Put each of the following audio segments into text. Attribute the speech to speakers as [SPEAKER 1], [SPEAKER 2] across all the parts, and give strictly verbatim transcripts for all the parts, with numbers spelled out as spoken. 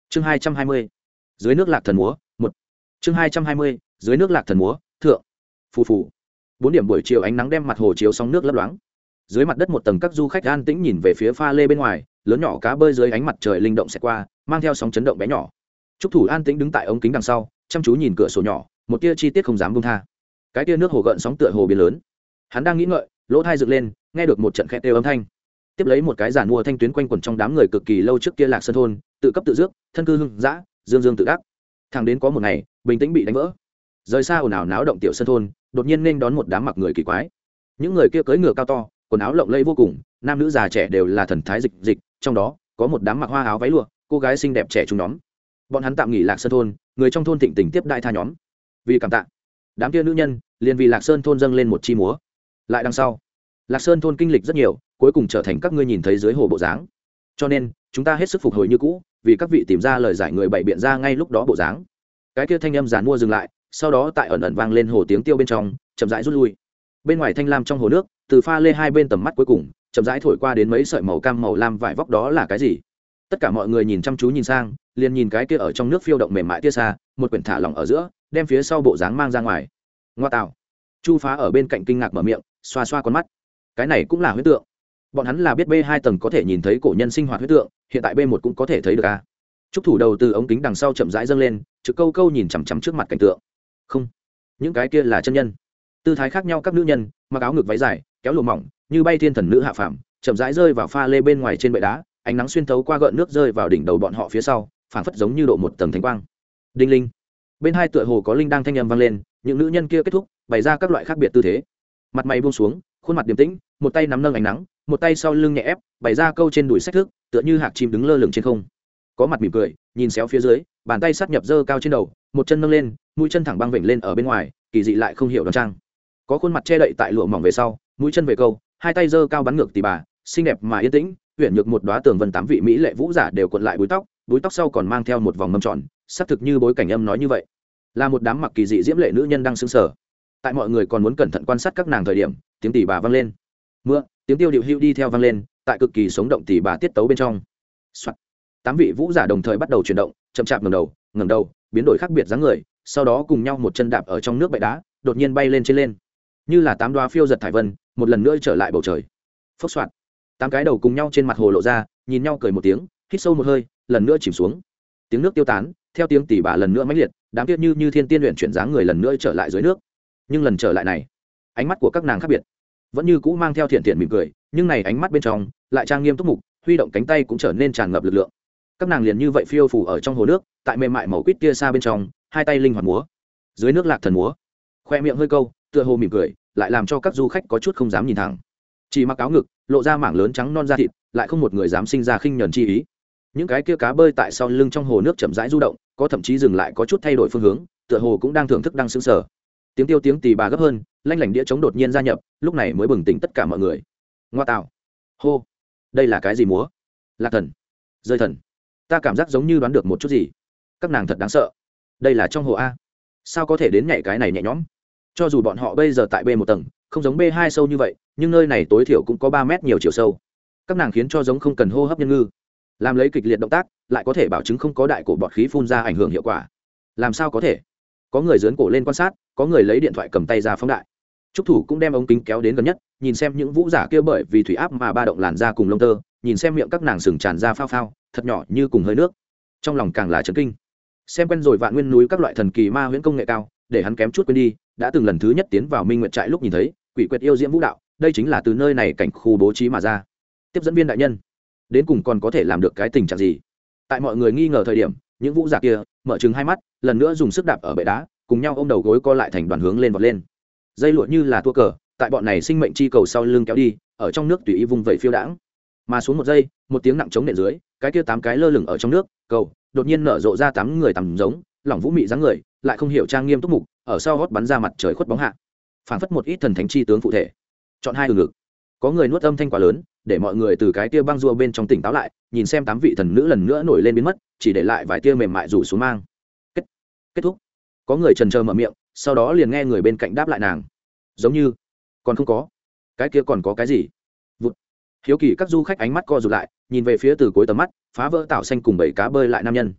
[SPEAKER 1] chương hai trăm hai mươi dưới nước lạc thần múa một chương hai trăm hai mươi dưới nước lạc thần múa thượng phù phù bốn điểm buổi chiều ánh nắng đem mặt hồ chiếu sóng nước lấp loáng. Dưới mặt đất một tầng các du khách an tĩnh nhìn về phía pha lê bên ngoài, lớn nhỏ cá bơi dưới ánh mặt trời linh động xẹt qua, mang theo sóng chấn động bé nhỏ. Trúc thủ an tĩnh đứng tại ống kính đằng sau, chăm chú nhìn cửa sổ nhỏ, một tia chi tiết không dám buông tha. Cái tia nước hồ gợn sóng tựa hồ biến lớn. Hắn đang nghĩ ngợi, lỗ tai dựng lên, nghe được một trận khẽ kêu âm thanh. Tiếp lấy một cái giản mua thanh tuyến quanh quẩn trong đám người cực kỳ lâu trước kia Lạc Sơn thôn, tự cấp tự dước, thân cư hưng dã, dương dương tự đắc. Thẳng đến có một ngày, bình tĩnh bị đánh vỡ. Rời xa ồn ào náo động tiểu sơn thôn, đột nhiên nên đón một đám mặc người kỳ quái. Những người kia cưỡi ngựa cao to, quần áo lộng lẫy vô cùng, nam nữ già trẻ đều là thần thái dịch dịch, trong đó có một đám mặc hoa áo váy lụa, cô gái xinh đẹp trẻ trung nhóm. Bọn hắn tạm nghỉ Lạc Sơn thôn, người trong thôn thịnh tình tiếp đại tha nhóm. Vì cảm tạ, đám kia nữ nhân liền vì Lạc Sơn thôn dâng lên một chi múa. Lại đằng sau, Lạc Sơn thôn kinh lịch rất nhiều, cuối cùng trở thành các ngươi nhìn thấy dưới hồ bộ dáng. Cho nên, chúng ta hết sức phục hồi như cũ, vì các vị tìm ra lời giải người bày biện ra ngay lúc đó bộ dáng. Cái kia thanh âm giàn mua dừng lại, sau đó tại ẩn ẩn vang lên hồ tiếng tiêu bên trong, chậm rãi rút lui. Bên ngoài thanh lam trong hồ nước, từ pha lê hai bên tầm mắt cuối cùng, chậm rãi thổi qua đến mấy sợi màu cam màu lam vải vóc, đó là cái gì? Tất cả mọi người nhìn chăm chú nhìn sang, liền nhìn cái kia ở trong nước phiêu động mềm mại tia xa, một quyển thả lỏng ở giữa, đem phía sau bộ dáng mang ra ngoài. Ngoa tạo. Chu Phá ở bên cạnh kinh ngạc mở miệng, xoa xoa con mắt. Cái này cũng là huyễn tượng. Bọn hắn là biết B hai tầng có thể nhìn thấy cổ nhân sinh hoạt huyễn tượng, hiện tại B một cũng có thể thấy được a. Trúc thủ đầu từ ống kính đằng sau chậm rãi dâng lên, trực câu câu nhìn chằm chằm trước mặt cảnh tượng. Không, những cái kia là chân nhân. Tư thái khác nhau các nữ nhân, mặc áo ngực váy dài, kéo lụa mỏng, như bay thiên thần nữ hạ phàm, chậm rãi rơi vào pha lê bên ngoài trên bệ đá, ánh nắng xuyên thấu qua gợn nước rơi vào đỉnh đầu bọn họ phía sau, phảng phất giống như độ một tầng thánh quang. Đinh linh. Bên hai tựa hồ có linh đang thanh âm vang lên, những nữ nhân kia kết thúc, bày ra các loại khác biệt tư thế. Mặt mày buông xuống, khuôn mặt điềm tĩnh, một tay nắm nâng ánh nắng, một tay sau lưng nhẹ ép, bày ra câu trên đùi sách thước, tựa như hạc chim đứng lơ lửng trên không. Có mặt mỉm cười, nhìn xéo phía dưới, bàn tay sát nhập dơ cao trên đầu, một chân nâng lên, mũi chân thẳng băng vểnh lên ở bên ngoài, kỳ dị lại không hiểu đoan trang. Có khuôn mặt che đậy tại lụa mỏng về sau, mũi chân về câu, hai tay dơ cao bắn ngược tỉ bà, xinh đẹp mà yên tĩnh, huyền nhược một đóa tường vân tám vị mỹ lệ vũ giả đều cuộn lại búi tóc, búi tóc sau còn mang theo một vòng mâm tròn, xác thực như bối cảnh âm nói như vậy, là một đám mặc kỳ dị diễm lệ nữ nhân đang sững sờ. Tại mọi người còn muốn cẩn thận quan sát các nàng thời điểm, tiếng tỉ bà vang lên. Mưa, tiếng tiêu điệu hữu đi theo vang lên, tại cực kỳ sống động tỉ bà tiết tấu bên trong. Soạn. Tám vị vũ giả đồng thời bắt đầu chuyển động, chậm chạp ngẩng đầu, ngẩng đầu, biến đổi khác biệt dáng người, sau đó cùng nhau một chân đạp ở trong nước bệ đá, đột nhiên bay lên trên lên, như là tám đoá phiêu giật thải vân, một lần nữa trở lại bầu trời. Phốc soạt. Tám cái đầu cùng nhau trên mặt hồ lộ ra, nhìn nhau cười một tiếng, hít sâu một hơi, lần nữa chìm xuống. Tiếng nước tiêu tán, theo tiếng tỉ bà lần nữa mãnh liệt, đám kia như như thiên tiên luyện chuyển dáng người lần nữa trở lại dưới nước. Nhưng lần trở lại này, ánh mắt của các nàng khác biệt, vẫn như cũ mang theo thiện thiện mỉm cười, nhưng này ánh mắt bên trong lại trang nghiêm túc mục, huy động cánh tay cũng trở nên tràn ngập lực lượng. Các nàng liền như vậy phiêu phù ở trong hồ nước, tại mềm mại màu quýt kia xa bên trong, hai tay linh hoạt múa, dưới nước lạc thần múa, khoe miệng hơi câu, tựa hồ mỉm cười, lại làm cho các du khách có chút không dám nhìn thẳng. Chỉ mặc áo ngực, lộ ra mảng lớn trắng non da thịt, lại không một người dám sinh ra khinh nhẫn chi ý. Những cái kia cá bơi tại sau lưng trong hồ nước chậm rãi du động, có thậm chí dừng lại có chút thay đổi phương hướng, tựa hồ cũng đang thưởng thức đang sững sờ. Tiếng tiêu tiếng tì bà gấp hơn, lanh lảnh đĩa trống đột nhiên gia nhập, lúc này mới bừng tỉnh tất cả mọi người. Ngoa tạo, hô, đây là cái gì múa? Lạc thần, rơi thần. Ta cảm giác giống như đoán được một chút gì. Các nàng thật đáng sợ. Đây là trong hồ a, sao có thể đến nhảy cái này nhẹ nhõm? Cho dù bọn họ bây giờ tại B một tầng, không giống B hai sâu như vậy, nhưng nơi này tối thiểu cũng có ba mét nhiều chiều sâu. Các nàng khiến cho giống không cần hô hấp nhân ngư, làm lấy kịch liệt động tác, lại có thể bảo chứng không có đại cổ bọt khí phun ra ảnh hưởng hiệu quả. Làm sao có thể? Có người dướn cổ lên quan sát, có người lấy điện thoại cầm tay ra phóng đại. Trúc thủ cũng đem ống kính kéo đến gần nhất, nhìn xem những vũ giả kia bởi vì thủy áp mà ba động làn da cùng lông tơ, nhìn xem miệng các nàng sừng tràn ra phao phao, thật nhỏ như cùng hơi nước. Trong lòng càng là chấn kinh. Xem quen rồi vạn nguyên núi các loại thần kỳ ma huyễn công nghệ cao, để hắn kém chút quên đi, đã từng lần thứ nhất tiến vào Minh Nguyệt trại lúc nhìn thấy, quỷ quyệt yêu diễm vũ đạo, đây chính là từ nơi này cảnh khu bố trí mà ra. Tiếp dẫn viên đại nhân, đến cùng còn có thể làm được cái tình trạng gì? Tại mọi người nghi ngờ thời điểm, những vũ giả kia mở trừng hai mắt, lần nữa dùng sức đạp ở bệ đá, cùng nhau ôm đầu gối co lại thành đoàn hướng lên vọt lên. Dây lụa như là tua cờ, tại bọn này sinh mệnh chi cầu sau lưng kéo đi, ở trong nước tùy ý vung vẩy phiêu đãng. Mà xuống một giây, một tiếng nặng chống nện dưới, cái kia tám cái lơ lửng ở trong nước, cầu đột nhiên nở rộ ra tám người tầm giống, lỏng vũ mị dáng người, lại không hiểu trang nghiêm túc mục, ở sau hót bắn ra mặt trời khuất bóng hạ. Phảng phất một ít thần thánh chi tướng phụ thể. Chọn hai từ ngực. Có người nuốt âm thanh quá lớn, để mọi người từ cái tia băng rùa bên trong tỉnh táo lại, nhìn xem tám vị thần nữ lần nữa nổi lên biến mất, chỉ để lại vài tia mềm mại rủ xuống mang. Kết kết thúc. Có người chần chờ mở miệng, sau đó liền nghe người bên cạnh đáp lại nàng. Giống như còn không có. Cái kia còn có cái gì? Vụt. Hiếu kỳ các du khách ánh mắt co rụt lại, nhìn về phía từ cuối tầm mắt, phá vỡ tạo xanh cùng bảy cá bơi lại nam nhân.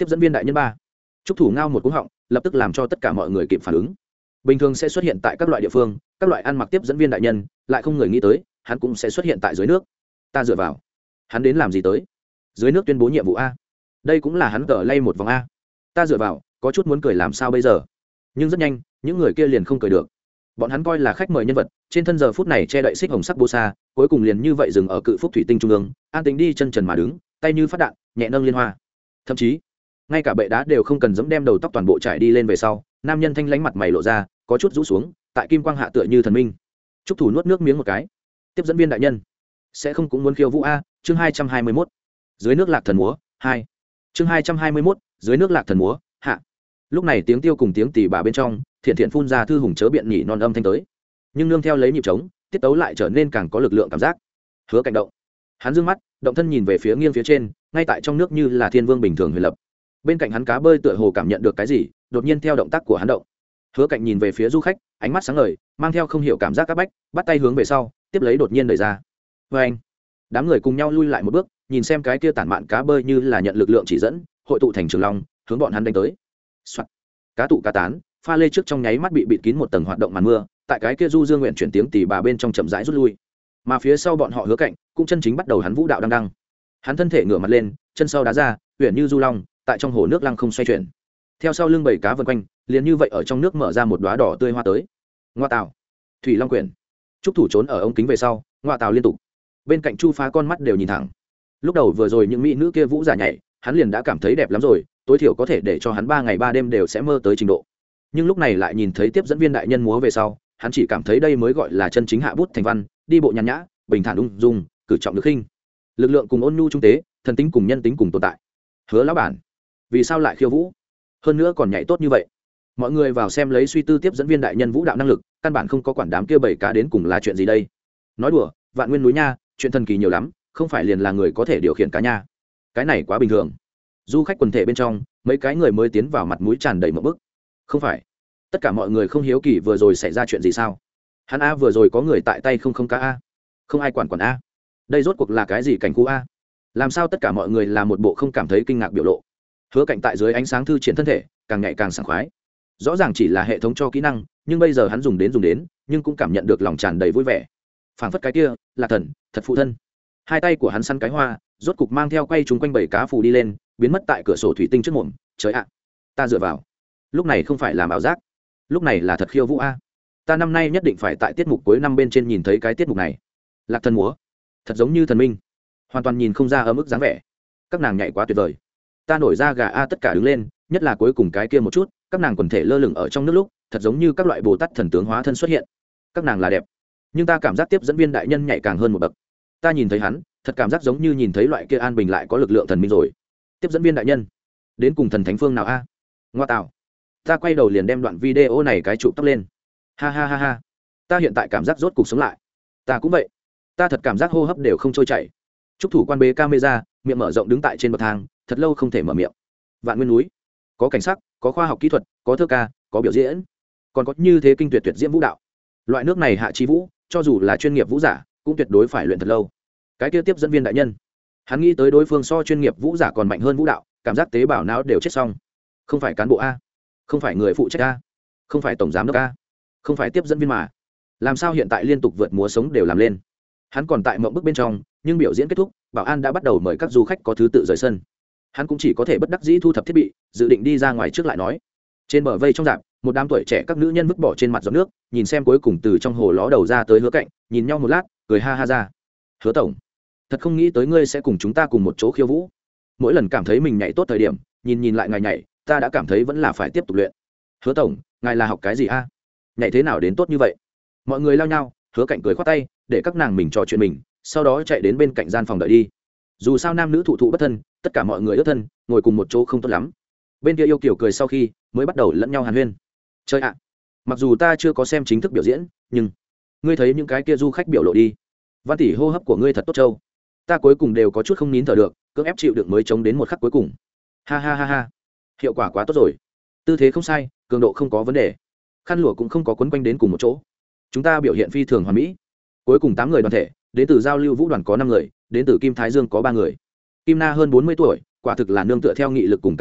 [SPEAKER 1] tiếp dẫn viên đại nhân ba. Trúc thủ ngao một cú họng, lập tức làm cho tất cả mọi người kịp phản ứng. Bình thường sẽ xuất hiện tại các loại địa phương, các loại ăn mặc tiếp dẫn viên đại nhân, lại không người nghĩ tới hắn cũng sẽ xuất hiện tại dưới nước. Ta dựa vào, hắn đến làm gì tới? Dưới nước tuyên bố nhiệm vụ a. Đây cũng là hắn cờ lay một vòng a. Ta dựa vào, có chút muốn cười làm sao bây giờ. Nhưng rất nhanh, những người kia liền không cười được. Bọn hắn coi là khách mời nhân vật, trên thân giờ phút này che đậy xích hồng sắc bô sa, cuối cùng liền như vậy dừng ở cự phúc thủy tinh trung ương, an tính đi chân trần mà đứng, tay như phát đạn, nhẹ nâng liên hoa. Thậm chí, ngay cả bệ đá đều không cần dẫm, đem đầu tóc toàn bộ trải đi lên về sau, nam nhân thanh lãnh mặt mày lộ ra, có chút rũ xuống, tại kim quang hạ tựa như thần minh. Trúc thủ nuốt nước miếng một cái. Tiếp dẫn viên đại nhân, sẽ không cũng muốn khiêu vũ a? Chương hai trăm hai mươi mốt. Dưới nước lạc thần múa hai. Chương hai trăm hai mươi mốt. Dưới nước lạc thần múa hạ. Lúc này tiếng tiêu cùng tiếng tỉ bà bên trong, thiện thiện phun ra thư hùng chớ biện nhỉ non âm thanh tới. Nhưng nương theo lấy nhịp trống, tiết tấu lại trở nên càng có lực lượng cảm giác. Hứa Cảnh động. Hắn dương mắt, động thân nhìn về phía nghiêng phía trên, ngay tại trong nước như là thiên vương bình thường huyền lập. Bên cạnh hắn cá bơi tựa hồ cảm nhận được cái gì, đột nhiên theo động tác của hắn động. Hứa Cảnh nhìn về phía du khách, ánh mắt sáng ngời, mang theo không hiểu cảm giác các bách, bắt tay hướng về sau, tiếp lấy đột nhiên đẩy ra. Và anh, đám người cùng nhau lui lại một bước, nhìn xem cái kia tản mạn cá bơi như là nhận lực lượng chỉ dẫn, hội tụ thành trường long, hướng bọn hắn đánh tới. Soạt. Cá tụ cá tán, pha lê trước trong nháy mắt bị bịt kín một tầng hoạt động màn mưa, tại cái kia du dương nguyện chuyển tiếng tỉ bà bên trong chậm rãi rút lui. Mà phía sau bọn họ Hứa Cảnh cũng chân chính bắt đầu hắn vũ đạo đang đăng. Hắn thân thể ngửa mặt lên, chân sau đá ra, huyền như du long, tại trong hồ nước lăng không xoay chuyển. Theo sau lưng bảy cá vần quanh, liền như vậy ở trong nước mở ra một đóa đỏ tươi hoa tới. Ngoa tào, thủy long quyển. Trúc thủ trốn ở ống kính về sau, ngoa tào liên tục. Bên cạnh Chu Phá con mắt đều nhìn thẳng. Lúc đầu vừa rồi những mỹ nữ kia vũ giả nhảy, hắn liền đã cảm thấy đẹp lắm rồi, tối thiểu có thể để cho hắn ba ngày ba đêm đều sẽ mơ tới trình độ. Nhưng lúc này lại nhìn thấy tiếp dẫn viên đại nhân múa về sau, hắn chỉ cảm thấy đây mới gọi là chân chính hạ bút thành văn, đi bộ nhàn nhã, bình thản ung dung, cử trọng được khinh. Lực lượng cùng ôn nhu trung tế, thần tính cùng nhân tính cùng tồn tại. Hứa lão bản, vì sao lại khiêu vũ? Hơn nữa còn nhảy tốt như vậy. Mọi người vào xem lấy suy tư tiếp dẫn viên đại nhân vũ đạo năng lực, căn bản không có quản đám kia bảy cá đến cùng là chuyện gì đây. Nói đùa, vạn nguyên núi nha, chuyện thần kỳ nhiều lắm, không phải liền là người có thể điều khiển cá nha. Cái này quá bình thường. Du khách quần thể bên trong, mấy cái người mới tiến vào mặt mũi tràn đầy một bức. Không phải, tất cả mọi người không hiếu kỳ vừa rồi xảy ra chuyện gì sao? Hắn a vừa rồi có người tại tay không không cá a, không ai quản quản a. Đây rốt cuộc là cái gì cảnh khu a? Làm sao tất cả mọi người là một bộ không cảm thấy kinh ngạc biểu lộ? Hứa Cảnh tại dưới ánh sáng thư triển thân thể, càng ngày càng sảng khoái. Rõ ràng chỉ là hệ thống cho kỹ năng, nhưng bây giờ hắn dùng đến dùng đến, nhưng cũng cảm nhận được lòng tràn đầy vui vẻ. Phảng phất cái kia là thần, thật phụ thân. Hai tay của hắn săn cái hoa, rốt cục mang theo quay chúng quanh bảy cá phù đi lên, biến mất tại cửa sổ thủy tinh trước mồm. Trời ạ, ta dựa vào. Lúc này không phải làm ảo giác, lúc này là thật khiêu vũ a. Ta năm nay nhất định phải tại tiết mục cuối năm bên trên nhìn thấy cái tiết mục này. Lạc thần múa, thật giống như thần minh, hoàn toàn nhìn không ra ở mức dáng vẻ. Các nàng nhảy quá tuyệt vời, ta nổi ra gà a. Tất cả đứng lên, nhất là cuối cùng cái kia một chút, các nàng quần thể lơ lửng ở trong nước lúc, thật giống như các loại bồ tát thần tướng hóa thân xuất hiện. Các nàng là đẹp, nhưng ta cảm giác tiếp dẫn viên đại nhân nhảy càng hơn một bậc. Ta nhìn thấy hắn, thật cảm giác giống như nhìn thấy loại kia an bình lại có lực lượng thần minh rồi. Tiếp dẫn viên đại nhân, đến cùng thần thánh phương nào a? Ngoa tạo, ta quay đầu liền đem đoạn video này cái chụp tóc lên. Ha ha ha ha, ta hiện tại cảm giác rốt cục sống lại. Ta cũng vậy, ta thật cảm giác hô hấp đều không trôi chảy. Trúc thủ quan bế camera, miệng mở rộng đứng tại trên bậc thang, thật lâu không thể mở miệng. Vạn nguyên núi, có cảnh sắc, có khoa học kỹ thuật, có thơ ca, có biểu diễn, còn có như thế kinh tuyệt tuyệt diễm vũ đạo. Loại nước này hạ chi vũ, cho dù là chuyên nghiệp vũ giả cũng tuyệt đối phải luyện thật lâu. Cái kia tiếp dẫn viên đại nhân, hắn nghĩ tới đối phương so chuyên nghiệp vũ giả còn mạnh hơn vũ đạo, cảm giác tế bào não đều chết xong. Không phải cán bộ a, không phải người phụ trách a, không phải tổng giám đốc a, không phải tiếp dẫn viên mà làm sao hiện tại liên tục vượt múa sống đều làm lên. Hắn còn tại mộng bức bên trong, nhưng biểu diễn kết thúc, bảo an đã bắt đầu mời các du khách có thứ tự rời sân. Hắn cũng chỉ có thể bất đắc dĩ thu thập thiết bị, dự định đi ra ngoài trước lại nói. Trên bờ vây trong rạp, một đám tuổi trẻ các nữ nhân vứt bỏ trên mặt giọt nước, nhìn xem cuối cùng từ trong hồ ló đầu ra tới Hứa Cảnh, nhìn nhau một lát, cười ha ha ra. Hứa tổng, thật không nghĩ tới ngươi sẽ cùng chúng ta cùng một chỗ khiêu vũ. Mỗi lần cảm thấy mình nhảy tốt thời điểm, nhìn nhìn lại ngài nhảy, ta đã cảm thấy vẫn là phải tiếp tục luyện. Hứa tổng, ngài là học cái gì a? Nhảy thế nào đến tốt như vậy? Mọi người lao nhau, Hứa Cảnh cười khoát tay, để các nàng mình trò chuyện mình, sau đó chạy đến bên cạnh gian phòng đợi đi. Dù sao nam nữ thụ thụ bất thân, tất cả mọi người ước thân, ngồi cùng một chỗ không tốt lắm. Bên kia yêu kiều cười sau khi mới bắt đầu lẫn nhau hàn huyên. Chơi ạ, mặc dù ta chưa có xem chính thức biểu diễn, nhưng ngươi thấy những cái kia du khách biểu lộ đi. Văn tỷ hô hấp của ngươi thật tốt trâu. Ta cuối cùng đều có chút không nín thở được, cưỡng ép chịu đựng mới chống đến một khắc cuối cùng. Ha ha ha ha, hiệu quả quá tốt rồi. Tư thế không sai, cường độ không có vấn đề, khăn lụa cũng không có quấn quanh đến cùng một chỗ. Chúng ta biểu hiện phi thường hoàn mỹ. Cuối cùng tám người đoàn thể, đến từ giao lưu vũ đoàn có năm người, đến từ Kim Thái Dương có ba người. Kim Na hơn bốn mươi tuổi, quả thực là nương tựa theo nghị lực cùng cảm nộ,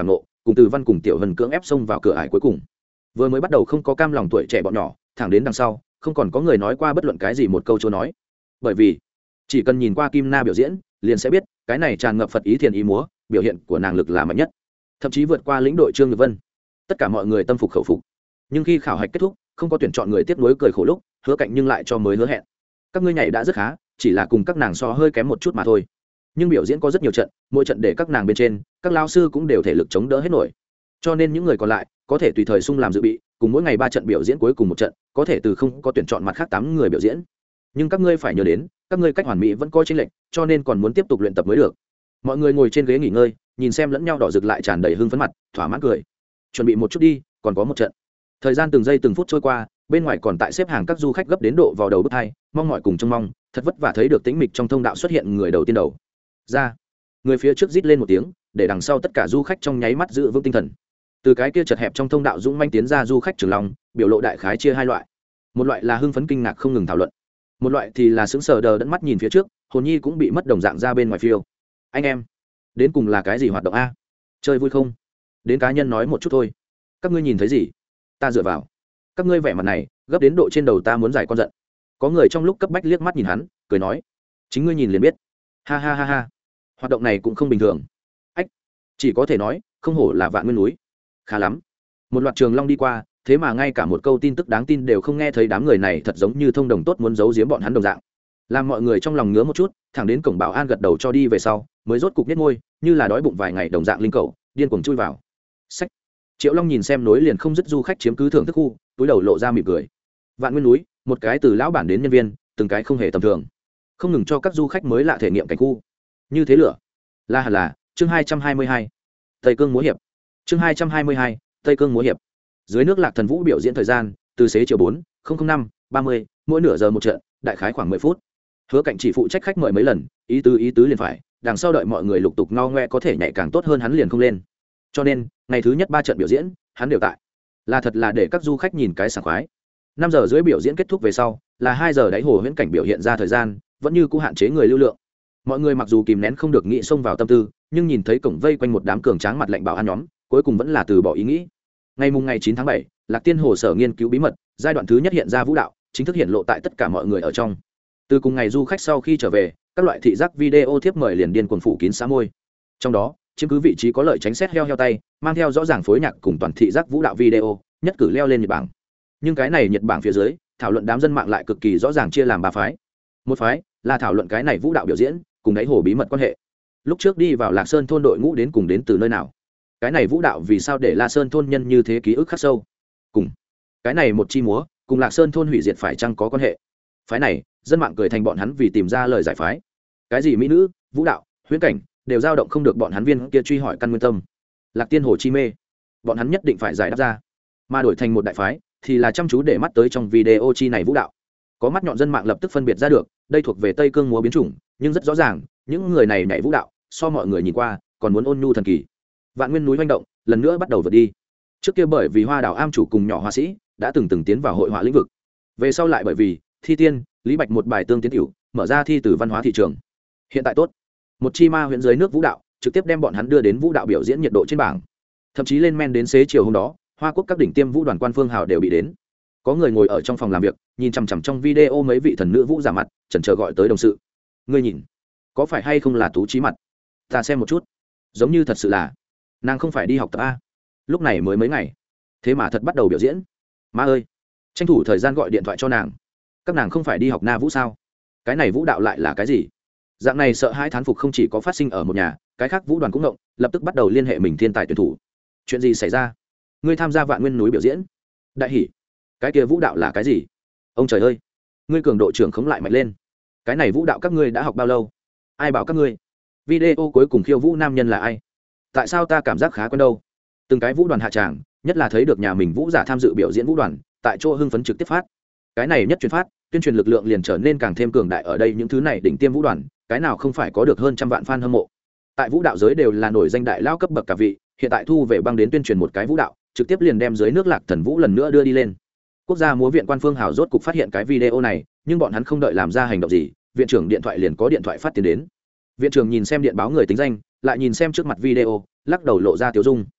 [SPEAKER 1] cùng Từ Văn cùng Tiểu Hân cưỡng ép xông vào cửa ải cuối cùng. Vừa mới bắt đầu không có cam lòng tuổi trẻ bọn nhỏ, thẳng đến đằng sau, không còn có người nói qua bất luận cái gì một câu chỗ nói. Bởi vì, chỉ cần nhìn qua Kim Na biểu diễn, liền sẽ biết, cái này tràn ngập Phật ý thiền ý múa, biểu hiện của nàng lực là mạnh nhất, thậm chí vượt qua lĩnh đội Trương Nhược Vân. Tất cả mọi người tâm phục khẩu phục. Nhưng khi khảo hạch kết thúc, không có tuyển chọn người tiếp nối cười khổ lúc, Hứa Cạnh nhưng lại cho mới hứa hẹn. Các ngươi nhảy đã rất khá, chỉ là cùng các nàng so hơi kém một chút mà thôi. Nhưng biểu diễn có rất nhiều trận, mỗi trận để các nàng bên trên, các lao sư cũng đều thể lực chống đỡ hết nổi. Cho nên những người còn lại có thể tùy thời sung làm dự bị, cùng mỗi ngày ba trận biểu diễn cuối cùng một trận, có thể từ không có tuyển chọn mặt khác tám người biểu diễn. Nhưng các ngươi phải nhớ đến, các ngươi cách hoàn mỹ vẫn có chênh lệch, cho nên còn muốn tiếp tục luyện tập mới được. Mọi người ngồi trên ghế nghỉ ngơi, nhìn xem lẫn nhau đỏ rực lại tràn đầy hưng phấn mặt, thỏa mãn cười. Chuẩn bị một chút đi, còn có một trận. Thời gian từng giây từng phút trôi qua, bên ngoài còn tại xếp hàng các du khách gấp đến độ vào đầu bức hai, mong mỏi cùng trông mong, thật vất vả thấy được tĩnh mịch trong thông đạo xuất hiện người đầu tiên đầu ra. Người phía trước rít lên một tiếng, để đằng sau tất cả du khách trong nháy mắt giữ vững tinh thần. Từ cái kia chật hẹp trong thông đạo dũng manh tiến ra du khách Trường Long, biểu lộ đại khái chia hai loại. Một loại là hưng phấn kinh ngạc không ngừng thảo luận, một loại thì là sững sờ đờ đẫn mắt nhìn phía trước, hồn nhi cũng bị mất đồng dạng ra bên ngoài phiêu. Anh em, đến cùng là cái gì hoạt động a? Chơi vui không? Đến cá nhân nói một chút thôi. Các ngươi nhìn thấy gì? Ta dựa vào. Các ngươi vẻ mặt này, gấp đến độ trên đầu ta muốn giải con giận. Có người trong lúc cấp bách liếc mắt nhìn hắn, cười nói: chính ngươi nhìn liền biết. Ha ha ha ha. Hoạt động này cũng không bình thường. Ách, chỉ có thể nói, không hổ là Vạn Nguyên núi. Khá lắm. Một loạt Trường Long đi qua, thế mà ngay cả một câu tin tức đáng tin đều không nghe thấy, đám người này thật giống như thông đồng tốt muốn giấu giếm bọn hắn đồng dạng. Làm mọi người trong lòng ngứa một chút, thẳng đến cổng bảo an gật đầu cho đi về sau, mới rốt cục nhếch môi, như là đói bụng vài ngày đồng dạng linh cầu, điên cuồng chui vào. Sách. Triệu Long nhìn xem nối liền không dứt du khách chiếm cứ thưởng thức khu, túi đầu lộ ra mỉm cười. Vạn Nguyên núi, một cái từ lão bản đến nhân viên, từng cái không hề tầm thường, không ngừng cho các du khách mới lạ thể nghiệm cảnh khu. Như thế lửa. La hẳn là, chương hai trăm hai mươi hai. Tây Cương múa hiệp. Chương hai trăm hai mươi hai, Tây Cương múa hiệp. Dưới nước Lạc Thần Vũ biểu diễn thời gian, từ xế chiều bốn năm ba mươi, mỗi nửa giờ một trận, đại khái khoảng mười phút. Hứa Cạnh chỉ phụ trách khách mời mấy lần, ý tứ ý tứ liền phải, đằng sau đợi mọi người lục tục ngao ngoe có thể nhảy càng tốt hơn hắn liền không lên. Cho nên, ngày thứ nhất ba trận biểu diễn, hắn đều tại. Là thật là để các du khách nhìn cái sảng khoái. Năm giờ rưỡi biểu diễn kết thúc về sau, là hai giờ đáy hồ huyễn cảnh biểu hiện ra thời gian, vẫn như cũ hạn chế người lưu lượng. Mọi người mặc dù kìm nén không được nghĩ xông vào tâm tư, nhưng nhìn thấy cổng vây quanh một đám cường tráng mặt lạnh bảo an nhóm, cuối cùng vẫn là từ bỏ ý nghĩ. Ngày mùng ngày chín tháng bảy, Lạc Tiên Hồ sở nghiên cứu bí mật, giai đoạn thứ nhất hiện ra vũ đạo, chính thức hiện lộ tại tất cả mọi người ở trong. Từ cùng ngày du khách sau khi trở về, các loại thị giác video thiếp mời liền điên cuồng phủ kín xã môi. Trong đó, chiếm cứ vị trí có lợi tránh xét heo heo tay, mang theo rõ ràng phối nhạc cùng toàn thị giác vũ đạo video, nhất cử leo lên nhiệt bảng. Nhưng cái này nhiệt bảng phía dưới, thảo luận đám dân mạng lại cực kỳ rõ ràng chia làm ba phái. Một phái là thảo luận cái này vũ đạo biểu diễn cùng đáy hồ bí mật quan hệ. Lúc trước đi vào Lạc Sơn thôn đội ngũ đến cùng đến từ nơi nào? Cái này vũ đạo vì sao để La Sơn thôn nhân như thế ký ức khắc sâu? Cùng cái này một chi múa, cùng Lạc Sơn thôn hủy diệt phải chăng có quan hệ? Phái này, dân mạng cười thành bọn hắn vì tìm ra lời giải phái. Cái gì mỹ nữ, vũ đạo, huyễn cảnh, đều dao động không được bọn hắn viên kia truy hỏi căn nguyên tâm. Lạc Tiên Hồ chi mê, bọn hắn nhất định phải giải đáp ra. Mà đổi thành một đại phái, thì là chăm chú để mắt tới trong video chi này vũ đạo. Có mắt nhọn dân mạng lập tức phân biệt ra được, đây thuộc về Tây Cương múa biến chủng, nhưng rất rõ ràng, những người này nhảy vũ đạo, so mọi người nhìn qua, còn muốn ôn nhu thần kỳ. Vạn Nguyên núi hoành động, lần nữa bắt đầu vượt đi. Trước kia bởi vì Hoa Đảo am chủ cùng nhỏ họa sĩ đã từng từng tiến vào hội họa lĩnh vực. Về sau lại bởi vì Thi Tiên, Lý Bạch một bài tương tiến tiểu, mở ra thi từ văn hóa thị trường. Hiện tại tốt, một chi ma huyện dưới nước vũ đạo, trực tiếp đem bọn hắn đưa đến vũ đạo biểu diễn nhiệt độ trên bảng. Thậm chí lên men đến xế chiều hôm đó, Hoa Quốc các đỉnh tiêm vũ đoàn quan phương hào đều bị đến. Có người ngồi ở trong phòng làm việc, nhìn chằm chằm trong video mấy vị thần nữ vũ giả mặt, chần chờ gọi tới đồng sự. Ngươi nhìn, có phải hay không là Tú Chí mặt? Ta xem một chút. Giống như thật sự là. Nàng không phải đi học tập a? Lúc này mới mấy ngày, thế mà thật bắt đầu biểu diễn. Má ơi, tranh thủ thời gian gọi điện thoại cho nàng. Các nàng không phải đi học na vũ sao? Cái này vũ đạo lại là cái gì? Dạng này sợ hãi thán phục không chỉ có phát sinh ở một nhà, cái khác vũ đoàn cũng động, lập tức bắt đầu liên hệ mình thiên tài tuyển thủ. Chuyện gì xảy ra? Ngươi tham gia Vạn Nguyên núi biểu diễn? Đại hỉ. Cái kia vũ đạo là cái gì? Ông trời ơi, ngươi cường độ trưởng khống lại mạnh lên. Cái này vũ đạo các ngươi đã học bao lâu? Ai bảo các ngươi? Video cuối cùng khiêu vũ nam nhân là ai? Tại sao ta cảm giác khá quen đâu? Từng cái vũ đoàn hạ tràng, nhất là thấy được nhà mình vũ giả tham dự biểu diễn vũ đoàn, tại chỗ hưng phấn trực tiếp phát. Cái này nhất truyền phát, tuyên truyền lực lượng liền trở nên càng thêm cường đại. Ở đây những thứ này đỉnh tiêm vũ đoàn, cái nào không phải có được hơn trăm vạn fan hâm mộ. Tại vũ đạo giới đều là nổi danh đại lao cấp bậc cả vị, hiện tại thu về băng đến tuyên truyền một cái vũ đạo, trực tiếp liền đem dưới nước Lạc Thần Vũ lần nữa đưa đi lên. Quốc gia múa viện quan phương hào rốt cục phát hiện cái video này, nhưng bọn hắn không đợi làm ra hành động gì, viện trưởng điện thoại liền có điện thoại phát tiền đến. Viện trưởng nhìn xem điện báo người tính danh, lại nhìn xem trước mặt video, lắc đầu lộ ra tiêu dung.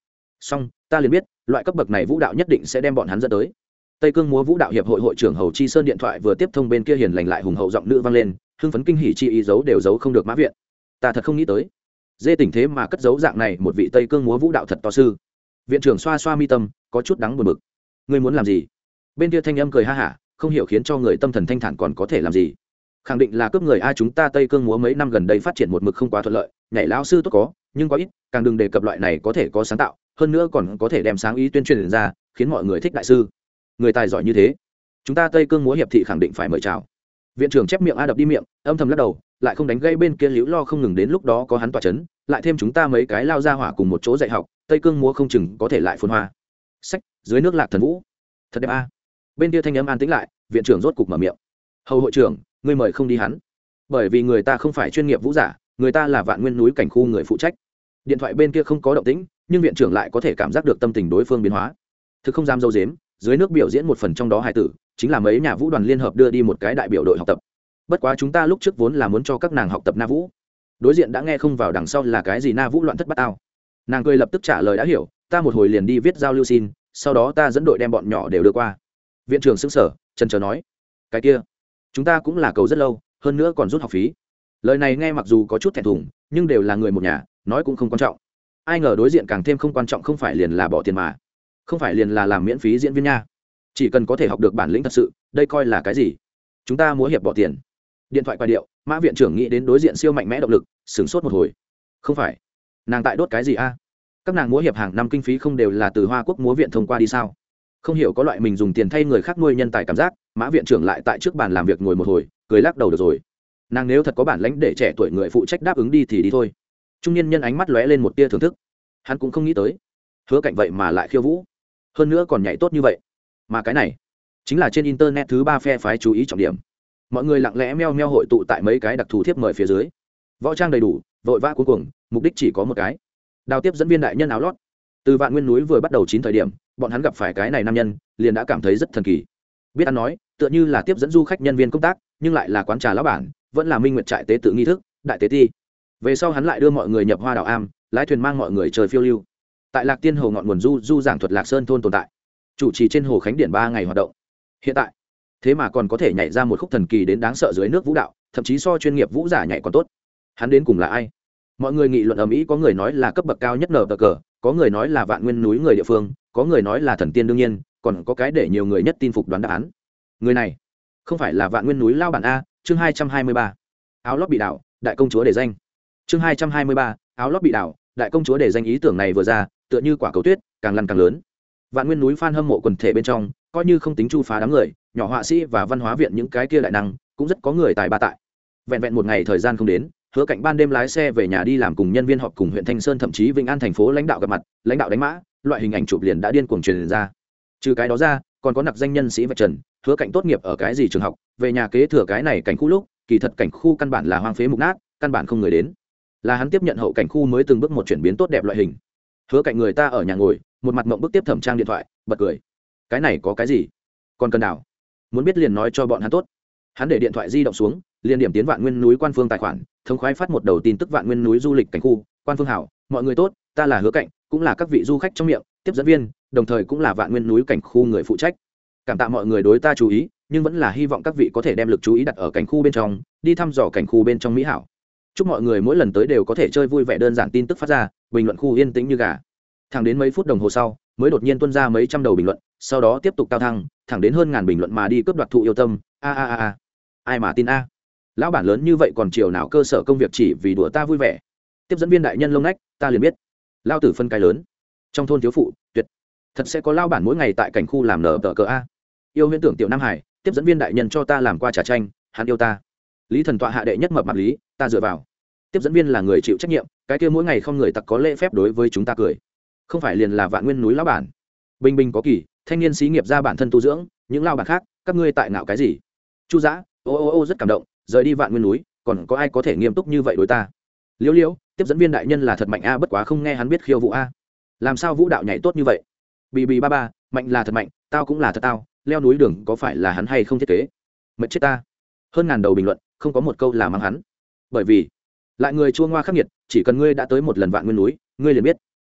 [SPEAKER 1] song ta liền biết loại cấp bậc này vũ đạo nhất định sẽ đem bọn hắn dẫn tới. Tây Cương múa vũ đạo hiệp hội hội trưởng Hầu Chi Sơn điện thoại vừa tiếp thông, bên kia hiền lành lại hùng hậu giọng nữ vang lên, hưng phấn kinh hỉ chi ý giấu đều giấu không được. Mã viện, ta thật không nghĩ tới dê tỉnh thế mà cất giấu dạng này một vị Tây Cương múa vũ đạo thật to sư. Viện trưởng xoa xoa mi tâm, có chút đắng buồn bực. Ngươi muốn làm gì? Bên kia thanh âm cười ha hả, không hiểu khiến cho người tâm thần thanh thản, còn có thể làm gì? Khẳng định là cướp người a. Chúng ta Tây Cương múa mấy năm gần đây phát triển một mực không quá thuận lợi, nhảy lão sư tốt có, nhưng quá ít, càng đừng đề cập loại này có thể có sáng tạo, hơn nữa còn có thể đem sáng ý tuyên truyền ra, khiến mọi người thích đại sư. Người tài giỏi như thế, chúng ta Tây Cương múa hiệp thị khẳng định phải mời chào. Viện trưởng chép miệng a đập đi miệng, âm thầm lắc đầu, lại không đánh gây bên kia liễu lo không ngừng, đến lúc đó có hắn tỏa chấn, lại thêm chúng ta mấy cái lao ra hỏa cùng một chỗ dạy học, Tây Cương múa không chừng có thể lại phồn hoa. Sách, dưới nước lạc thần vũ, thật đẹp a. Bên kia thanh âm an tĩnh lại, viện trưởng rốt cục mở miệng. Hầu hội trưởng, ngươi mời không đi hắn, bởi vì người ta không phải chuyên nghiệp vũ giả, người ta là Vạn Nguyên núi cảnh khu người phụ trách. Điện thoại bên kia không có động tĩnh, nhưng viện trưởng lại có thể cảm giác được tâm tình đối phương biến hóa. Thực không dám dâu dếm, dưới nước biểu diễn một phần trong đó hài tử chính là mấy nhà vũ đoàn liên hợp đưa đi một cái đại biểu đội học tập. Bất quá chúng ta lúc trước vốn là muốn cho các nàng học tập na vũ. Đối diện đã nghe không vào đằng sau là cái gì na vũ loạn thất bát ao. Nàng cười lập tức trả lời đã hiểu, ta một hồi liền đi viết giao lưu xin, sau đó ta dẫn đội đem bọn nhỏ đều đưa qua. Viện trưởng sững sờ, chần chờ nói, cái kia chúng ta cũng là cầu rất lâu, hơn nữa còn rút học phí. Lời này nghe mặc dù có chút thẹn thùng, nhưng đều là người một nhà, nói cũng không quan trọng. Ai ngờ đối diện càng thêm không quan trọng, không phải liền là bỏ tiền mà, không phải liền là làm miễn phí diễn viên nha. Chỉ cần có thể học được bản lĩnh thật sự, đây coi là cái gì? Chúng ta múa hiệp bỏ tiền. Điện thoại qua điệu, Mã viện trưởng nghĩ đến đối diện siêu mạnh mẽ động lực, sửng sốt một hồi. Không phải, nàng tại đốt cái gì a? Các nàng múa hiệp hàng năm kinh phí không đều là từ Hoa Quốc múa viện thông qua đi sao? Không hiểu có loại mình dùng tiền thay người khác nuôi nhân tài cảm giác. Mã viện trưởng lại tại trước bàn làm việc ngồi một hồi, cười lắc đầu, được rồi. Nàng nếu thật có bản lĩnh để trẻ tuổi người phụ trách đáp ứng đi thì đi thôi. Trung niên nhân ánh mắt lóe lên một tia thưởng thức. Hắn cũng không nghĩ tới, Hứa Cạnh vậy mà lại khiêu vũ, hơn nữa còn nhảy tốt như vậy. Mà cái này chính là trên internet thứ ba phe phái chú ý trọng điểm. Mọi người lặng lẽ meo meo hội tụ tại mấy cái đặc thù thiếp mời phía dưới, võ trang đầy đủ, vội vã cuối cùng, mục đích chỉ có một cái: đào tiếp dẫn viên đại nhân áo lót. Từ Vạn Nguyên núi vừa bắt đầu chín thời điểm, bọn hắn gặp phải cái này nam nhân, liền đã cảm thấy rất thần kỳ. Biết ăn nói, tựa như là tiếp dẫn du khách nhân viên công tác, nhưng lại là quán trà lão bản, vẫn là Minh Nguyệt trại tế tự nghi thức, đại tế ti. Về sau hắn lại đưa mọi người nhập Hoa Đảo Am, lái thuyền mang mọi người trời phiêu lưu. Tại Lạc Tiên Hồ ngọn nguồn du du giảng thuật Lạc Sơn thôn tồn tại, chủ trì trên hồ Khánh Điển ba ngày hoạt động. Hiện tại, thế mà còn có thể nhảy ra một khúc thần kỳ đến đáng sợ dưới nước vũ đạo, thậm chí so chuyên nghiệp vũ giả nhảy còn tốt. Hắn đến cùng là ai? Mọi người nghị luận ầm ĩ, có người nói là cấp bậc cao nhất nở cờ, có người nói là Vạn Nguyên núi người địa phương, có người nói là thần tiên đương nhiên, còn có cái để nhiều người nhất tin phục đoán đáp án. Người này không phải là Vạn Nguyên núi lao bản a. Chương hai trăm hai mươi ba, áo lót bị đảo, đại công chúa để danh. Chương hai trăm hai mươi ba, áo lót bị đảo, đại công chúa để danh. Ý tưởng này vừa ra, tựa như quả cầu tuyết, càng lăn càng lớn. Vạn Nguyên núi fan hâm mộ quần thể bên trong, coi như không tính chu phá đám người, nhỏ họa sĩ và văn hóa viện những cái kia đại năng, cũng rất có người tài ba tại. Vẹn vẹn một ngày thời gian không đến, Hứa Cạnh ban đêm lái xe về nhà đi làm, cùng nhân viên họp, cùng huyện Thanh Sơn thậm chí Vĩnh An thành phố lãnh đạo gặp mặt, lãnh đạo đánh mã, loại hình ảnh chụp liền đã điên cuồng truyền ra. Trừ cái đó ra, còn có nặc danh nhân sĩ vạch trần, Hứa Cạnh tốt nghiệp ở cái gì trường học, về nhà kế thừa cái này cảnh khu lúc, kỳ thật cảnh khu căn bản là hoang phế mục nát, căn bản không người đến. Là hắn tiếp nhận hậu cảnh khu mới từng bước một chuyển biến tốt đẹp loại hình. Hứa Cạnh người ta ở nhà ngồi, một mặt mộng bức tiếp thẩm trang điện thoại, bật cười. Cái này có cái gì? Còn cần đảo? Muốn biết liền nói cho bọn hắn tốt. Hắn để điện thoại di động xuống, liền điểm tiến Vạn Nguyên núi quan phương tài khoản, thống khoái phát một đầu tin tức: Vạn Nguyên núi du lịch cảnh khu, quan phương hảo, mọi người tốt, ta là Hứa Cạnh, cũng là các vị du khách trong miệng tiếp dẫn viên, đồng thời cũng là Vạn Nguyên núi cảnh khu người phụ trách. Cảm tạ mọi người đối ta chú ý, nhưng vẫn là hy vọng các vị có thể đem lực chú ý đặt ở cảnh khu bên trong, đi thăm dò cảnh khu bên trong mỹ hảo. Chúc mọi người mỗi lần tới đều có thể chơi vui vẻ. Đơn giản tin tức phát ra, bình luận khu yên tĩnh như gà. Thẳng đến mấy phút đồng hồ sau, mới đột nhiên tuôn ra mấy trăm đầu bình luận, sau đó tiếp tục cao thăng, thẳng đến hơn ngàn bình luận mà đi cướp đoạt thụ yêu tâm. A a a a, ai mà tin a? Lão bản lớn như vậy còn chiều nào cơ sở công việc chỉ vì đùa ta vui vẻ? Tiếp dẫn viên đại nhân lông nách, ta liền biết. Lao tử phân cái lớn. Trong thôn thiếu phụ, tuyệt. Thật sẽ có lao bản mỗi ngày tại cảnh khu làm nở tờ cờ a. Yêu huyễn tưởng tiểu Nam Hải, tiếp dẫn viên đại nhân cho ta làm qua trà chanh, hắn yêu ta. Lý thần tọa hạ đệ nhất mập mạp lý, ta dựa vào. Tiếp dẫn viên là người chịu trách nhiệm, cái kia mỗi ngày không người tặc có lễ phép đối với chúng ta cười. Không phải liền là Vạn Nguyên núi lão bản. Bình bình có kỳ, thanh niên xí nghiệp ra bản thân tu dưỡng, những lao bản khác, các ngươi tại ngạo cái gì? Chu Dã, ô ô ô rất cảm động, rời đi Vạn Nguyên núi, còn có ai có thể nghiêm túc như vậy đối ta? Liễu Liễu, tiếp dẫn viên đại nhân là thật mạnh a, bất quá không nghe hắn biết khiêu vũ a. Làm sao vũ đạo nhảy tốt như vậy? Bì bì ba ba, mạnh là thật mạnh, tao cũng là thật tao, leo núi đường có phải là hắn hay không thiết kế? Mệt chết ta. Hơn ngàn đầu bình luận, không có một câu là mắng hắn. Bởi vì, lại người chua ngoa khắc nghiệt, chỉ cần ngươi đã tới một lần Vạn Nguyên núi, ngươi liền biết.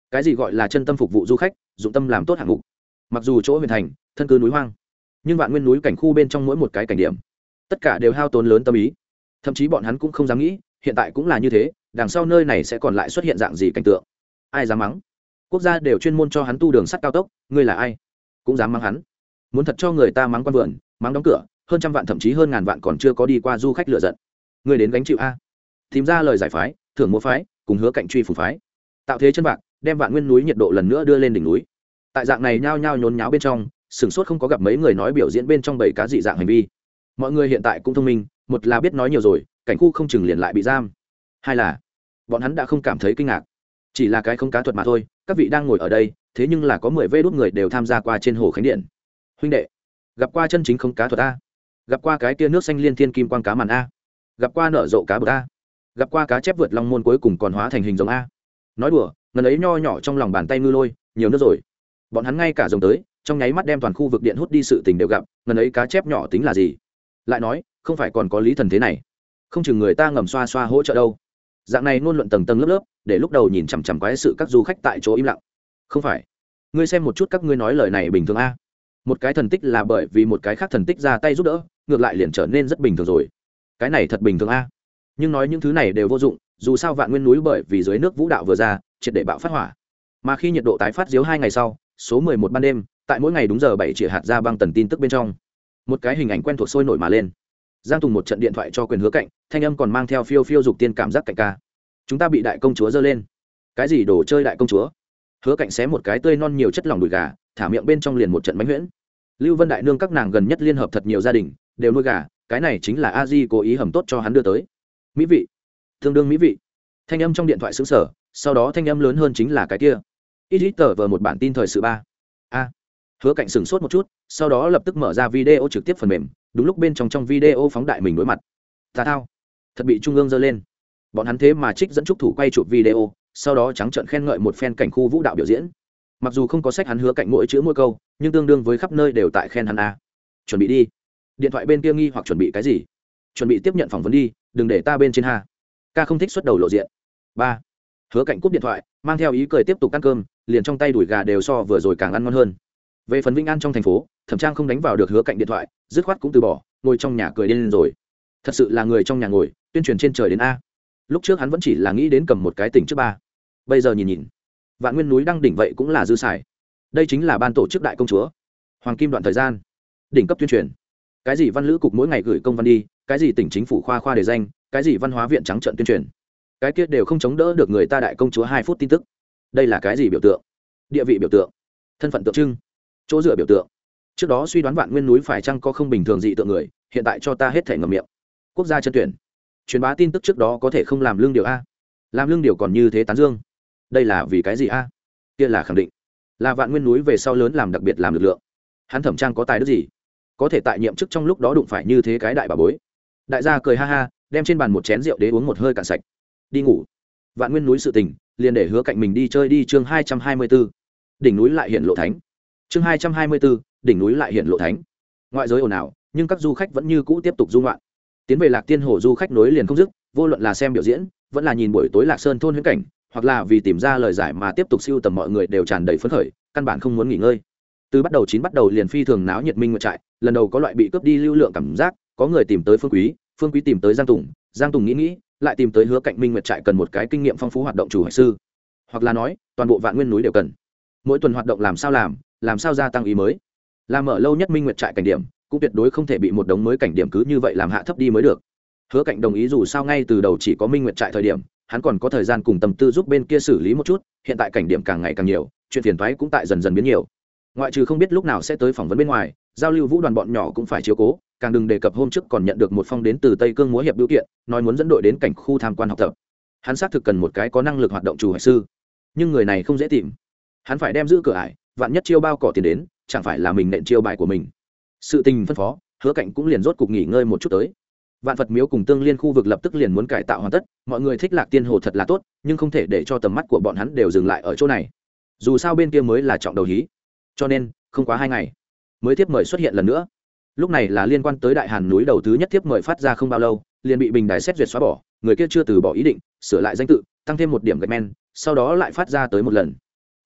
[SPEAKER 1] cái gì gọi là chân tâm phục vụ du khách, dụng tâm làm tốt hạng mục. Mặc dù chỗ huyền thành thân cư núi hoang, nhưng vạn nguyên núi cảnh khu bên trong mỗi một cái cảnh điểm tất cả đều hao tốn lớn tâm ý, thậm chí bọn hắn cũng không dám nghĩ hiện tại cũng là như thế, đằng sau nơi này sẽ còn lại xuất hiện dạng gì cảnh tượng. Ai dám mắng? Quốc gia đều chuyên môn cho hắn tu đường sắt cao tốc, ngươi là ai cũng dám mắng hắn. Muốn thật cho người ta mắng quan vườn, mắng đóng cửa, hơn trăm vạn thậm chí hơn ngàn vạn còn chưa có đi qua du khách lựa giận, ngươi đến gánh chịu a. Tìm ra lời giải phái, thưởng múa phái cùng hứa cạnh truy phủ phái, tạo thế chân bạc, đem vạn nguyên núi nhiệt độ lần nữa đưa lên đỉnh núi. Tại dạng này nhao nhao nhốn nháo bên trong, sửng sốt không có gặp mấy người nói biểu diễn bên trong bảy cá dị dạng hành vi. Mọi người hiện tại cũng thông minh, một là biết nói nhiều rồi, cảnh khu không chừng liền lại bị giam, hai là bọn hắn đã không cảm thấy kinh ngạc, chỉ là cái không cá thuật mà thôi. Các vị đang ngồi ở đây, thế nhưng là có mười vê đốt người đều tham gia qua trên hồ khánh điện. Huynh đệ, gặp qua chân chính không cá thuật a? Gặp qua cái kia nước xanh liên thiên kim quang cá màn a? Gặp qua nở rộ cá bự a? Gặp qua cá chép vượt long môn cuối cùng còn hóa thành hình giống a? Nói đùa, ngần ấy nho nhỏ trong lòng bàn tay ngư lôi nhiều nước rồi, bọn hắn ngay cả rồng tới trong nháy mắt đem toàn khu vực điện hút đi sự tình đều gặp, ngần ấy cá chép nhỏ tính là gì. Lại nói không phải còn có lý thần thế này, không chừng người ta ngầm xoa xoa hỗ trợ đâu. Dạng này ngôn luận tầng tầng lớp lớp, để lúc đầu nhìn chằm chằm quái sự các du khách tại chỗ im lặng. Không phải, ngươi xem một chút các ngươi nói lời này bình thường a? Một cái thần tích là bởi vì một cái khác thần tích ra tay giúp đỡ, ngược lại liền trở nên rất bình thường rồi. Cái này thật bình thường a? Nhưng nói những thứ này đều vô dụng, dù sao vạn nguyên núi bởi vì dưới nước vũ đạo vừa ra triệt để bạo phát hỏa, mà khi nhiệt độ tái phát diếu hai ngày sau, số mười một ban đêm, tại mỗi ngày đúng giờ bảy chỉ hạt ra băng tần tin tức bên trong, một cái hình ảnh quen thuộc sôi nổi mà lên. Giang Tùng một trận điện thoại cho quyền hứa cạnh, thanh âm còn mang theo phiêu phiêu dục tiên cảm giác cạnh ca. Chúng ta bị đại công chúa dơ lên. Cái gì đồ chơi đại công chúa? Hứa cạnh xé một cái tươi non nhiều chất lỏng đùi gà, thả miệng bên trong liền một trận bánh huyễn. Lưu Vân đại nương các nàng gần nhất liên hợp thật nhiều gia đình đều nuôi gà, cái này chính là a di cố ý hầm tốt cho hắn đưa tới. Mỹ vị, tương đương mỹ vị. Thanh âm trong điện thoại sững sờ, sau đó thanh âm lớn hơn chính là cái kia. Ít ít tờ vờ một bản tin thời sự ba. A. Hứa cạnh sửng sốt một chút, sau đó lập tức mở ra video trực tiếp phần mềm, đúng lúc bên trong trong video phóng đại mình đối mặt. Tà thao, thật bị trung ương dơ lên. Bọn hắn thế mà trích dẫn trúc thủ quay chụp video, sau đó trắng trợn khen ngợi một phen cảnh khu vũ đạo biểu diễn. Mặc dù không có sách hắn hứa cạnh mỗi chữ mỗi câu, nhưng tương đương với khắp nơi đều tại khen hắn a. Chuẩn bị đi. Điện thoại bên kia nghi hoặc chuẩn bị cái gì? Chuẩn bị tiếp nhận phỏng vấn đi, đừng để ta bên trên ha. Ca không thích xuất đầu lộ diện. Ba. Hứa cạnh cúp điện thoại, mang theo ý cười tiếp tục ăn cơm, liền trong tay đùi gà đều so vừa rồi càng ăn ngon hơn. Về phần Vĩnh An trong thành phố, Thẩm Trang không đánh vào được hứa cạnh điện thoại, dứt khoát cũng từ bỏ, ngồi trong nhà cười điên lên rồi. Thật sự là người trong nhà ngồi, tuyên truyền trên trời đến a. Lúc trước hắn vẫn chỉ là nghĩ đến cầm một cái tỉnh trước ba, bây giờ nhìn nhìn, vạn nguyên núi đăng đỉnh vậy cũng là dư xài. Đây chính là ban tổ chức đại công chúa, hoàng kim đoạn thời gian, đỉnh cấp tuyên truyền. Cái gì văn lữ cục mỗi ngày gửi công văn đi, cái gì tỉnh chính phủ khoa khoa đề danh, cái gì văn hóa viện trắng trợn tuyên truyền, cái kia đều không chống đỡ được người ta đại công chúa hai phút tin tức. Đây là cái gì biểu tượng? Địa vị biểu tượng, thân phận tượng trưng, chỗ dựa biểu tượng. Trước đó suy đoán vạn nguyên núi phải chăng có không bình thường dị tượng người, hiện tại cho ta hết thể ngậm miệng. Quốc gia chân tuyển, truyền bá tin tức trước đó có thể không làm lương điều a, làm lương điều còn như thế tán dương. Đây là vì cái gì a? Kia là khẳng định là vạn nguyên núi về sau lớn làm đặc biệt làm lực lượng. Hắn Thẩm Trang có tài đức gì, có thể tại nhiệm chức trong lúc đó đụng phải như thế cái đại bà bối. Đại gia cười ha ha, đem trên bàn một chén rượu đế uống một hơi cạn sạch, đi ngủ. Vạn nguyên núi sự tình liền để hứa cạnh mình đi chơi đi. Chương hai trăm hai mươi bốn, đỉnh núi lại hiện lộ thánh. Chương hai trăm hai mươi bốn, đỉnh núi lại hiện lộ thánh. Ngoại giới ồn ào, nhưng các du khách vẫn như cũ tiếp tục du ngoạn. Tiến về Lạc Tiên Hồ du khách nối liền không dứt, vô luận là xem biểu diễn, vẫn là nhìn buổi tối Lạc Sơn thôn huyễn cảnh, hoặc là vì tìm ra lời giải mà tiếp tục siêu tầm, mọi người đều tràn đầy phấn khởi, căn bản không muốn nghỉ ngơi. Từ bắt đầu chín bắt đầu liền phi thường náo nhiệt minh nguyệt trại, lần đầu có loại bị cướp đi lưu lượng cảm giác, có người tìm tới Phương Quý, Phương Quý tìm tới Giang Tùng, Giang Tùng nghĩ nghĩ, lại tìm tới hứa cạnh minh nguyệt trại cần một cái kinh nghiệm phong phú hoạt động chủ hoạch sư, hoặc là nói toàn bộ vạn nguyên núi đều cần. Mỗi tuần hoạt động làm sao làm, làm sao gia tăng ý mới, làm mở lâu nhất minh nguyệt trại cảnh điểm, cũng tuyệt đối không thể bị một đống mới cảnh điểm cứ như vậy làm hạ thấp đi mới được. Hứa cạnh đồng ý, dù sao ngay từ đầu chỉ có minh nguyệt trại thời điểm, hắn còn có thời gian cùng tâm tư giúp bên kia xử lý một chút, hiện tại cảnh điểm càng ngày càng nhiều, chuyện phiền toái cũng tại dần dần biến nhiều. Ngoại trừ không biết lúc nào sẽ tới phỏng vấn bên ngoài, giao lưu vũ đoàn bọn nhỏ cũng phải chiếu cố, càng đừng đề cập hôm trước còn nhận được một phong đến từ Tây Cương múa hiệp biểu kiện, nói muốn dẫn đội đến cảnh khu tham quan học tập. Hắn xác thực cần một cái có năng lực hoạt động chủ hoạch sư, nhưng người này không dễ tìm. Hắn phải đem giữ cửa ải, vạn nhất chiêu bao cỏ tiền đến, chẳng phải là mình nện chiêu bài của mình. Sự tình phân phó, hứa cạnh cũng liền rốt cục nghỉ ngơi một chút tới. Vạn Phật miếu cùng Tương Liên khu vực lập tức liền muốn cải tạo hoàn tất, mọi người thích Lạc Tiên Hồ thật là tốt, nhưng không thể để cho tầm mắt của bọn hắn đều dừng lại ở chỗ này. Dù sao bên kia mới là trọng đầu hí, cho nên không quá hai ngày mới tiếp mời xuất hiện lần nữa. Lúc này là liên quan tới Đại Hàn núi đầu thứ nhất tiếp mời phát ra không bao lâu, liền bị bình đài xét duyệt xóa bỏ, người kia chưa từ bỏ ý định, sửa lại danh tự, tăng thêm một điểm gạch men, sau đó lại phát ra tới một lần.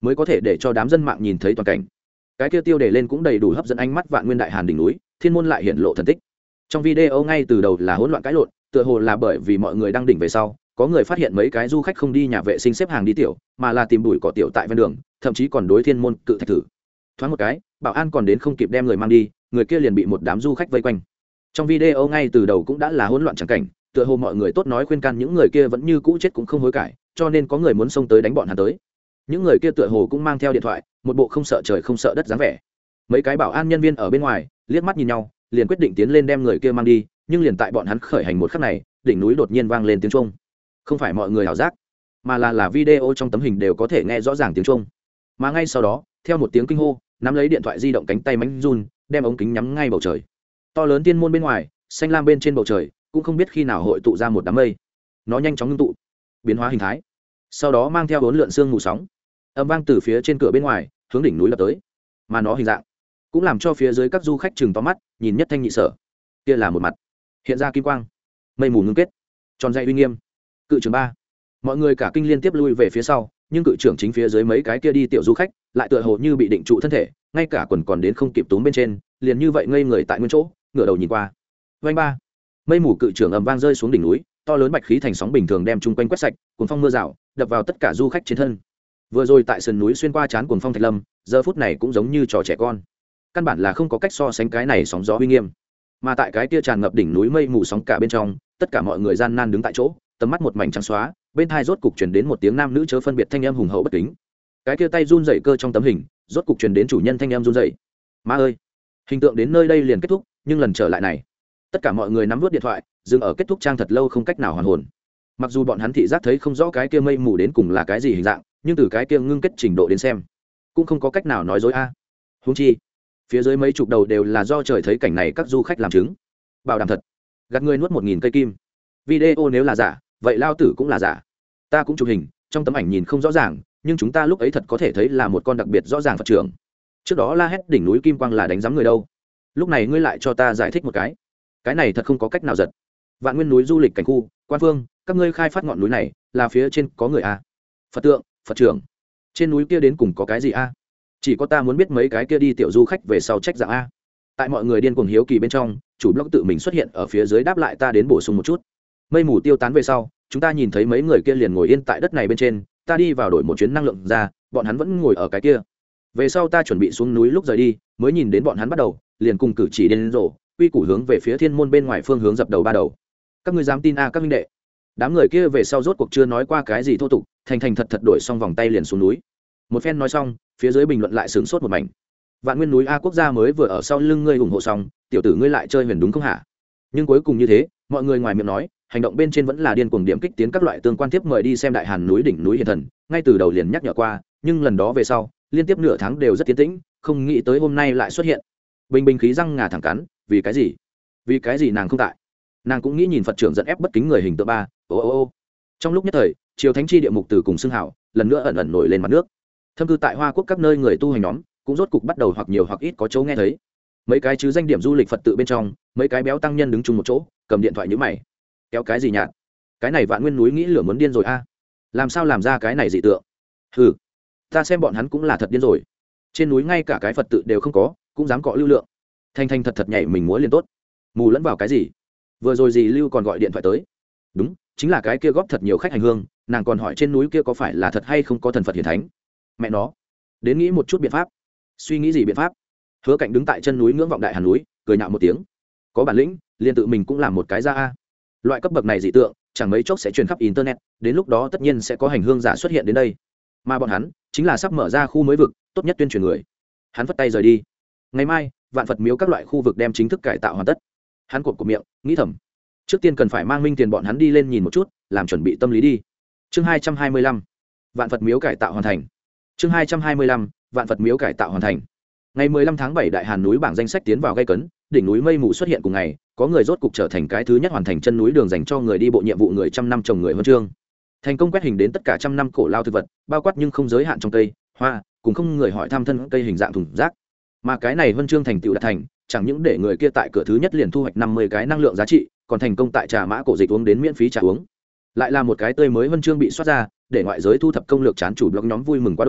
[SPEAKER 1] mới có thể để cho đám dân mạng nhìn thấy toàn cảnh. Cái kia tiêu đề lên cũng đầy đủ hấp dẫn ánh mắt vạn nguyên đại hàn đỉnh núi, thiên môn lại hiện lộ thần tích. Trong video ngay từ đầu là hỗn loạn cãi lộn, tựa hồ là bởi vì mọi người đang đỉnh về sau, có người phát hiện mấy cái du khách không đi nhà vệ sinh xếp hàng đi tiểu, mà là tìm bụi cỏ tiểu tại ven đường, thậm chí còn đối thiên môn cự thạch thử. Thoáng một cái, bảo an còn đến không kịp đem người mang đi, người kia liền bị một đám du khách vây quanh. Trong video ngay từ đầu cũng đã là hỗn loạn chẳng cảnh, tựa hồ mọi người tốt nói khuyên can những người kia vẫn như cũ chết cũng không hối cải, cho nên có người muốn xông tới đánh bọn hắn tới. Những người kia tựa hồ cũng mang theo điện thoại, một bộ không sợ trời không sợ đất dáng vẻ. Mấy cái bảo an nhân viên ở bên ngoài liếc mắt nhìn nhau, liền quyết định tiến lên đem người kia mang đi, nhưng liền tại bọn hắn khởi hành một khắc này, đỉnh núi đột nhiên vang lên tiếng chuông. Không phải mọi người ảo giác, mà là là video trong tấm hình đều có thể nghe rõ ràng tiếng chuông. Mà ngay sau đó, theo một tiếng kinh hô, nắm lấy điện thoại di động cánh tay mánh run, đem ống kính nhắm ngay bầu trời. To lớn tiên môn bên ngoài, xanh lam bên trên bầu trời, cũng không biết khi nào hội tụ ra một đám mây. Nó nhanh chóng ngưng tụ, biến hóa hình thái, sau đó mang theo bốn lượn sương mù sóng, âm vang từ phía trên cửa bên ngoài hướng đỉnh núi lập tới. Mà nó hình dạng cũng làm cho phía dưới các du khách chừng to mắt, nhìn nhất thanh nhị sở. Kia là một mặt hiện ra kim quang, mây mù ngưng kết, tròn dậy uy nghiêm. Cự trưởng ba, mọi người cả kinh liên tiếp lui về phía sau, nhưng cự trưởng chính phía dưới mấy cái kia đi tiểu du khách lại tựa hồ như bị định trụ thân thể, ngay cả quần còn đến không kịp túm bên trên, liền như vậy ngây người tại nguyên chỗ, ngửa đầu nhìn qua. Vành ba, mây mù cự trưởng ầm vang rơi xuống đỉnh núi, to lớn bạch khí thành sóng bình thường đem chung quanh quét sạch, cuồng phong mưa rào đập vào tất cả du khách trên thân. Vừa rồi tại sườn núi xuyên qua chán cuồng phong thạch lâm, giờ phút này cũng giống như trò trẻ con, căn bản là không có cách so sánh cái này sóng gió uy nghiêm. Mà tại cái kia tràn ngập đỉnh núi mây mù sóng cả bên trong, tất cả mọi người gian nan đứng tại chỗ, tầm mắt một mảnh trắng xóa, bên tai rốt cục truyền đến một tiếng nam nữ chớ phân biệt thanh âm hùng hậu bất kính. Cái kia tay run rẩy cơ trong tấm hình, rốt cục truyền đến chủ nhân thanh âm run rẩy. Má ơi, hình tượng đến nơi đây liền kết thúc, nhưng lần trở lại này, tất cả mọi người nắm vút điện thoại, dừng ở kết thúc trang thật lâu không cách nào hoàn hồn. Mặc dù bọn hắn thị giác thấy không rõ cái kia mây mù đến cùng là cái gì hình dạng, nhưng từ cái kia ngưng kết trình độ đến xem, cũng không có cách nào nói dối a. À. Huống chi, phía dưới mấy chục đầu đều là do trời thấy cảnh này các du khách làm chứng, bảo đảm thật, gạt người nuốt một nghìn cây kim. Video nếu là giả, vậy lao tử cũng là giả. Ta cũng chụp hình, trong tấm ảnh nhìn không rõ ràng, nhưng chúng ta lúc ấy thật có thể thấy là một con đặc biệt rõ ràng Phật trưởng. Trước đó la hét đỉnh núi kim quang là đánh giám người đâu, lúc này ngươi lại cho ta giải thích một cái, cái này thật không có cách nào giật. Vạn Nguyên núi du lịch cảnh khu, quan phương, các ngươi khai phát ngọn núi này là phía trên có người a? Phật tượng, Phật trưởng, trên núi kia đến cùng có cái gì a? Chỉ có ta muốn biết mấy cái kia đi tiểu du khách về sau trách dạng a. Tại mọi người điên cuồng hiếu kỳ bên trong, chủ blog tự mình xuất hiện ở phía dưới đáp lại ta đến bổ sung một chút. Mây mù tiêu tán về sau, chúng ta nhìn thấy mấy người kia liền ngồi yên tại đất này bên trên, ta đi vào đổi một chuyến năng lượng ra, bọn hắn vẫn ngồi ở cái kia. Về sau ta chuẩn bị xuống núi lúc rời đi, mới nhìn đến bọn hắn bắt đầu liền cùng cử chỉ đến rổ, quy củ hướng về phía thiên môn bên ngoài phương hướng dập đầu ba đầu. Các ngươi dám tin a các minh đệ? Đám người kia về sau rốt cuộc chưa nói qua cái gì thô tục, thành thành thật thật đổi xong vòng tay liền xuống núi. Một phen nói xong, phía dưới bình luận lại sướng sốt một mảnh. Vạn Nguyên núi a quốc gia mới vừa ở sau lưng ngươi ủng hộ xong, tiểu tử ngươi lại chơi huyền đúng không hả? Nhưng cuối cùng như thế, mọi người ngoài miệng nói, hành động bên trên vẫn là điên cuồng điểm kích tiến các loại tương quan tiếp mời đi xem đại hàn núi đỉnh núi hiền thần, ngay từ đầu liền nhắc nhở qua, nhưng lần đó về sau, liên tiếp nửa tháng đều rất tiến tĩnh, không nghĩ tới hôm nay lại xuất hiện. Bình bình khí răng ngà thẳng cắn, vì cái gì? Vì cái gì nàng không tại? Nàng cũng nghĩ nhìn Phật trưởng dẫn ép bất kính người hình tượng ba, ô ô ô. Trong lúc nhất thời, triều thánh chi địa mục từ cùng xưng hảo, lần nữa ẩn ẩn nổi lên mặt nước. Thâm cư tại Hoa Quốc các nơi người tu hành nhóm, cũng rốt cục bắt đầu hoặc nhiều hoặc ít có chỗ nghe thấy. Mấy cái chứ danh điểm du lịch Phật tự bên trong, mấy cái béo tăng nhân đứng chung một chỗ, cầm điện thoại nhíu mày. Kéo cái gì nhạt? Cái này Vạn Nguyên núi nghĩ lửa muốn điên rồi a. Làm sao làm ra cái này dị tượng? Hừ, ta xem bọn hắn cũng là thật điên rồi. Trên núi ngay cả cái Phật tự đều không có, cũng dám cọ lưu lượng. Thanh thanh thật thật nhảy mình múa liền tốt. Mù lẫn vào cái gì? Vừa rồi dì Lưu còn gọi điện thoại tới. Đúng, chính là cái kia góp thật nhiều khách hành hương, nàng còn hỏi trên núi kia có phải là thật hay không có thần Phật hiển thánh. Mẹ nó, đến nghĩ một chút biện pháp. Suy nghĩ gì biện pháp? Hứa Cạnh đứng tại chân núi ngưỡng vọng đại hàn núi, cười nhạo một tiếng. Có bản lĩnh, liền tự mình cũng làm một cái ra a. Loại cấp bậc này dị tượng, chẳng mấy chốc sẽ truyền khắp internet, đến lúc đó tất nhiên sẽ có hành hương giả xuất hiện đến đây. Mà bọn hắn, chính là sắp mở ra khu mới vực, tốt nhất tuyên truyền người. Hắn vất tay rời đi. Ngày mai, Vạn Phật miếu các loại khu vực đem chính thức cải tạo hoàn tất. Hắn cột cột miệng, nghĩ thầm, trước tiên cần phải mang Minh Tiền bọn hắn đi lên nhìn một chút, làm chuẩn bị tâm lý đi. Chương hai trăm hai mươi lăm, Vạn Phật miếu cải tạo hoàn thành. Chương hai trăm hai mươi lăm, Vạn Phật miếu cải tạo hoàn thành. Ngày mười lăm tháng bảy đại hàn núi bảng danh sách tiến vào gay cấn, đỉnh núi mây mù xuất hiện cùng ngày, có người rốt cục trở thành cái thứ nhất hoàn thành chân núi đường dành cho người đi bộ nhiệm vụ người trăm năm trồng người huân chương. Thành công quét hình đến tất cả trăm năm cổ lao thực vật, bao quát nhưng không giới hạn trong cây, hoa, cùng không người hỏi thăm thân cây hình dạng thùng rác. Mà cái này huân chương thành tựu đạt thành, chẳng những để người kia tại cửa thứ nhất liền thu hoạch năm mươi cái năng lượng giá trị, còn thành công tại trà mã cổ dịch uống đến miễn phí trà uống. Lại là một cái tươi mới huân chương bị soát ra, để ngoại giới thu thập công lược chán chủ blog nhóm vui mừng quá đỗi,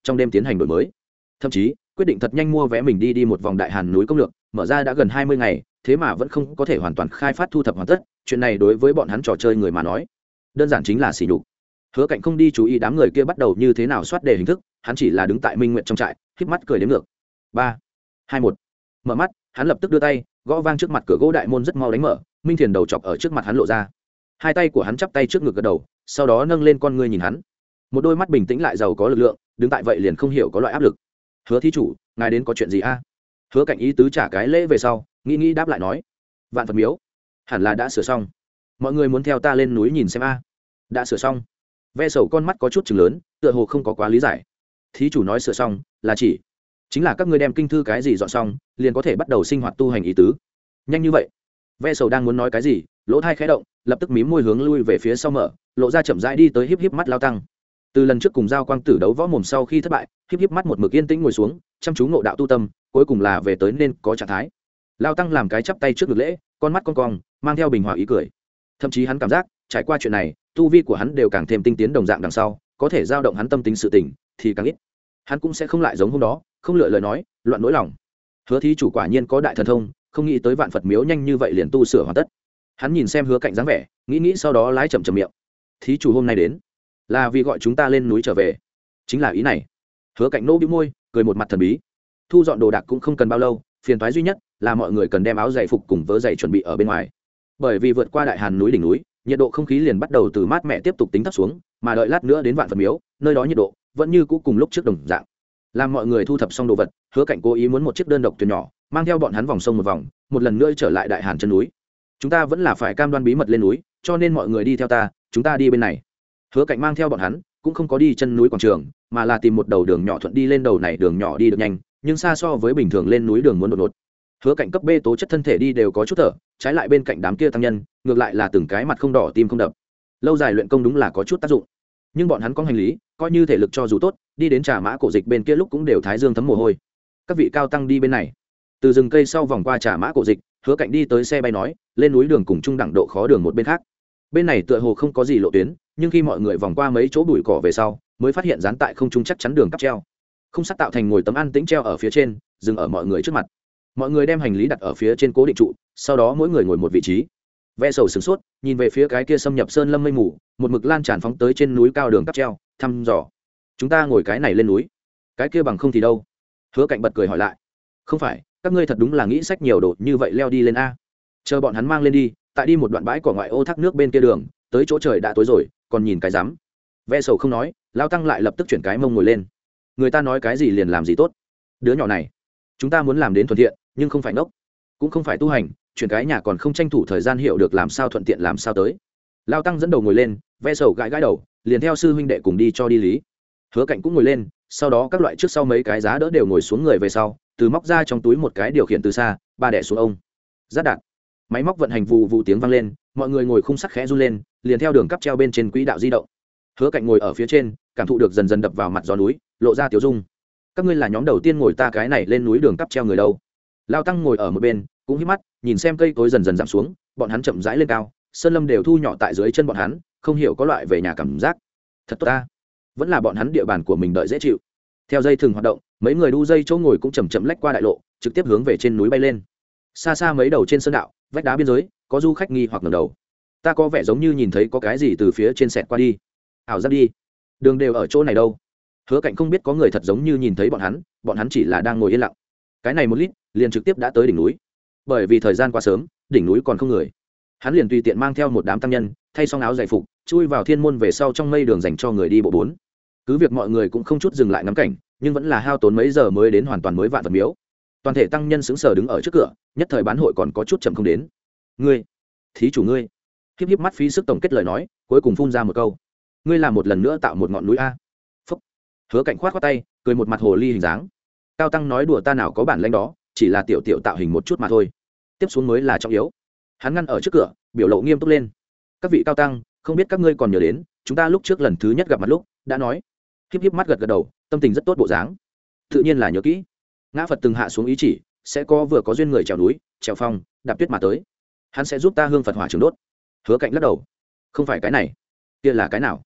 [SPEAKER 1] trong đêm tiến hành đổi mới, thậm chí quyết định thật nhanh mua vé mình đi đi một vòng đại hàn núi công lược, mở ra đã gần hai mươi ngày, thế mà vẫn không có thể hoàn toàn khai phát thu thập hoàn tất. Chuyện này đối với bọn hắn trò chơi người mà nói đơn giản chính là xỉ nhục. Hứa Cạnh không đi chú ý đám người kia bắt đầu như thế nào soát đề hình thức, hắn chỉ là đứng tại Minh Nguyệt trong trại, khép mắt cười đếm ngược. Ba, hai, một. Mở mắt, hắn lập tức đưa tay, gõ vang trước mặt cửa gỗ đại môn rất mau đánh mở, Minh Thiền đầu chọc ở trước mặt hắn lộ ra. Hai tay của hắn chắp tay trước ngực gật đầu, sau đó nâng lên con ngươi nhìn hắn. Một đôi mắt bình tĩnh lại giàu có lực lượng, đứng tại vậy liền không hiểu có loại áp lực. Hứa thí chủ, ngài đến có chuyện gì a? Hứa Cạnh ý tứ trả cái lễ về sau, nghĩ nghĩ đáp lại nói, Vạn Phật miếu hẳn là đã sửa xong, mọi người muốn theo ta lên núi nhìn xem a. Đã sửa xong? Ve Sầu con mắt có chút chừng lớn, tựa hồ không có quá lý giải. Thí chủ nói sửa xong là chỉ chính là các ngươi đem kinh thư cái gì dọn xong liền có thể bắt đầu sinh hoạt tu hành ý tứ? Nhanh như vậy? Ve Sầu đang muốn nói cái gì, lỗ thai khẽ động, lập tức mím môi hướng lui về phía sau mở, lộ ra chậm rãi đi tới, híp híp mắt Lao Tăng. Từ lần trước cùng Giao Quang Tử đấu võ mồm sau khi thất bại, híp híp mắt một mực yên tĩnh ngồi xuống, chăm chú ngộ đạo tu tâm, cuối cùng là về tới nên có trạng thái. Lao Tăng làm cái chắp tay trước ngực lễ, con mắt cong cong, mang theo bình hòa ý cười. Thậm chí hắn cảm giác, trải qua chuyện này, tu vi của hắn đều càng thêm tinh tiến đồng dạng đằng sau, có thể dao động hắn tâm tính sự tình thì càng ít. Hắn cũng sẽ không lại giống hôm đó, không lựa lời nói, loạn nỗi lòng. Hứa thí chủ quả nhiên có đại thần thông, không nghĩ tới Vạn Phật miếu nhanh như vậy liền tu sửa hoàn tất. Hắn nhìn xem Hứa Cạnh dáng vẻ, nghĩ nghĩ sau đó lái chậm chậm miệng. Thí chủ hôm nay đến, là vì gọi chúng ta lên núi trở về, chính là ý này. Hứa Cạnh nô bĩu môi, cười một mặt thần bí. Thu dọn đồ đạc cũng không cần bao lâu, phiền toái duy nhất là mọi người cần đem áo giày phục cùng vớ giày chuẩn bị ở bên ngoài. Bởi vì vượt qua đại hàn núi đỉnh núi, nhiệt độ không khí liền bắt đầu từ mát mẻ tiếp tục tính thấp xuống, mà đợi lát nữa đến Vạn Phật miếu, nơi đó nhiệt độ vẫn như cũ cùng lúc trước đồng dạng. Làm mọi người thu thập xong đồ vật, Hứa Cạnh cố ý muốn một chiếc đơn độc thuyền nhỏ, mang theo bọn hắn vòng sông một vòng, một lần nữa trở lại đại hàn chân núi. Chúng ta vẫn là phải cam đoan bí mật lên núi, cho nên mọi người đi theo ta, chúng ta đi bên này. Hứa Cạnh mang theo bọn hắn, cũng không có đi chân núi quảng trường, mà là tìm một đầu đường nhỏ thuận đi lên. Đầu này đường nhỏ đi được nhanh, nhưng xa so với bình thường lên núi đường muốn đột ngột. Hứa Cạnh cấp B tố chất thân thể đi đều có chút thở, trái lại bên cạnh đám kia tăng nhân, ngược lại là từng cái mặt không đỏ tim không đập. Lâu dài luyện công đúng là có chút tác dụng, nhưng bọn hắn có hành lý, coi như thể lực cho dù tốt, đi đến Trà Mã Cổ Dịch bên kia lúc cũng đều thái dương thấm mồ hôi. Các vị cao tăng đi bên này. Từ rừng cây sau vòng qua Trà Mã Cổ Dịch, Hứa Cạnh đi tới xe bay nói, lên núi đường cùng trung đẳng độ khó đường một bên khác. Bên này tựa hồ không có gì lộ tuyến, nhưng khi mọi người vòng qua mấy chỗ bụi cỏ về sau, mới phát hiện dán tại không trung chắc chắn đường cáp treo. Không sắt tạo thành ngồi tấm an tĩnh treo ở phía trên, dừng ở mọi người trước mặt. Mọi người đem hành lý đặt ở phía trên cố định trụ, sau đó mỗi người ngồi một vị trí. Ve Sầu sửng sốt, nhìn về phía cái kia xâm nhập sơn lâm mây mù, một mực lan tràn phóng tới trên núi cao đường cáp treo, thăm dò. Chúng ta ngồi cái này lên núi, cái kia bằng không thì đâu? Hứa Cạnh bật cười hỏi lại. Không phải, các ngươi thật đúng là nghĩ sách nhiều đồ như vậy leo đi lên a. Chờ bọn hắn mang lên đi, tại đi một đoạn bãi cỏ ngoại ô thác nước bên kia đường, tới chỗ trời đã tối rồi, còn nhìn cái rắm. Ve Sầu không nói, Lao Tăng lại lập tức chuyển cái mông ngồi lên. Người ta nói cái gì liền làm gì tốt. Đứa nhỏ này, chúng ta muốn làm đến thuận thiện, nhưng không phải ngốc, cũng không phải tu hành, chuyển cái nhà còn không tranh thủ thời gian hiểu được làm sao thuận tiện làm sao tới. Lao Tăng dẫn đầu ngồi lên, Ve Sầu gãi gãi đầu, liền theo sư huynh đệ cùng đi cho đi lý. Hứa Cạnh cũng ngồi lên, sau đó các loại trước sau mấy cái giá đỡ đều ngồi xuống người về sau, từ móc ra trong túi một cái điều khiển từ xa, ba đẻ xuống ông. Giáp đạn. Máy móc vận hành vù vù tiếng vang lên, mọi người ngồi khung sắt khẽ run lên, liền theo đường cáp treo bên trên quỹ đạo di động. Hứa Cạnh ngồi ở phía trên, cảm thụ được dần dần đập vào mặt gió núi, lộ ra tiểu dung. Các ngươi là nhóm đầu tiên ngồi ta cái này lên núi đường cáp treo người đâu? Lao Tăng ngồi ở một bên, cũng híp mắt, nhìn xem cây cối dần dần giảm xuống, bọn hắn chậm rãi lên cao, sơn lâm đều thu nhỏ tại dưới chân bọn hắn, không hiểu có loại về nhà cảm giác. Thật tốt ta, vẫn là bọn hắn địa bàn của mình đợi dễ chịu. Theo dây thừng hoạt động, mấy người đu dây chỗ ngồi cũng chậm chậm lách qua đại lộ, trực tiếp hướng về trên núi bay lên. Xa xa mấy đầu trên sơn đạo, vách đá biên giới, có du khách nghi hoặc ngẩng đầu. Ta có vẻ giống như nhìn thấy có cái gì từ phía trên xẹt qua đi. Ảo giác đi, đường đều ở chỗ này đâu. Hứa Cạnh không biết có người thật giống như nhìn thấy bọn hắn, bọn hắn chỉ là đang ngồi yên lặng. Cái này một lít, liền trực tiếp đã tới đỉnh núi. Bởi vì thời gian quá sớm, đỉnh núi còn không người. Hắn liền tùy tiện mang theo một đám tăng nhân, thay xong áo giải phục, chui vào thiên môn về sau trong mây đường dành cho người đi bộ bốn. Cứ việc mọi người cũng không chút dừng lại ngắm cảnh, nhưng vẫn là hao tốn mấy giờ mới đến hoàn toàn mới Vạn Phật miếu. Toàn thể tăng nhân sững sờ đứng ở trước cửa, nhất thời bán hội còn có chút chậm không đến. Ngươi, thí chủ ngươi. Híp híp mắt phí sức tổng kết lời nói, cuối cùng phun ra một câu. Ngươi làm một lần nữa tạo một ngọn núi a. Phúc. Hứa Cạnh khoát khoát tay, cười một mặt hồ ly hình dáng. Cao tăng nói đùa ta nào có bản lĩnh đó, chỉ là tiểu tiểu tạo hình một chút mà thôi. Tiếp xuống mới là trọng yếu. Hắn ngăn ở trước cửa, biểu lộ nghiêm túc lên. Các vị cao tăng, không biết các ngươi còn nhớ đến, chúng ta lúc trước lần thứ nhất gặp mặt lúc đã nói. Híp híp mắt gật gật đầu, tâm tình rất tốt bộ dáng. Tự nhiên là nhớ kỹ. Ngã Phật từng hạ xuống ý chỉ, sẽ có vừa có duyên người trèo núi, trèo phong, đạp tuyết mà tới. Hắn sẽ giúp ta hương Phật hỏa trường đốt. Hứa Cạnh lắc đầu. Không phải cái này, kia là cái nào?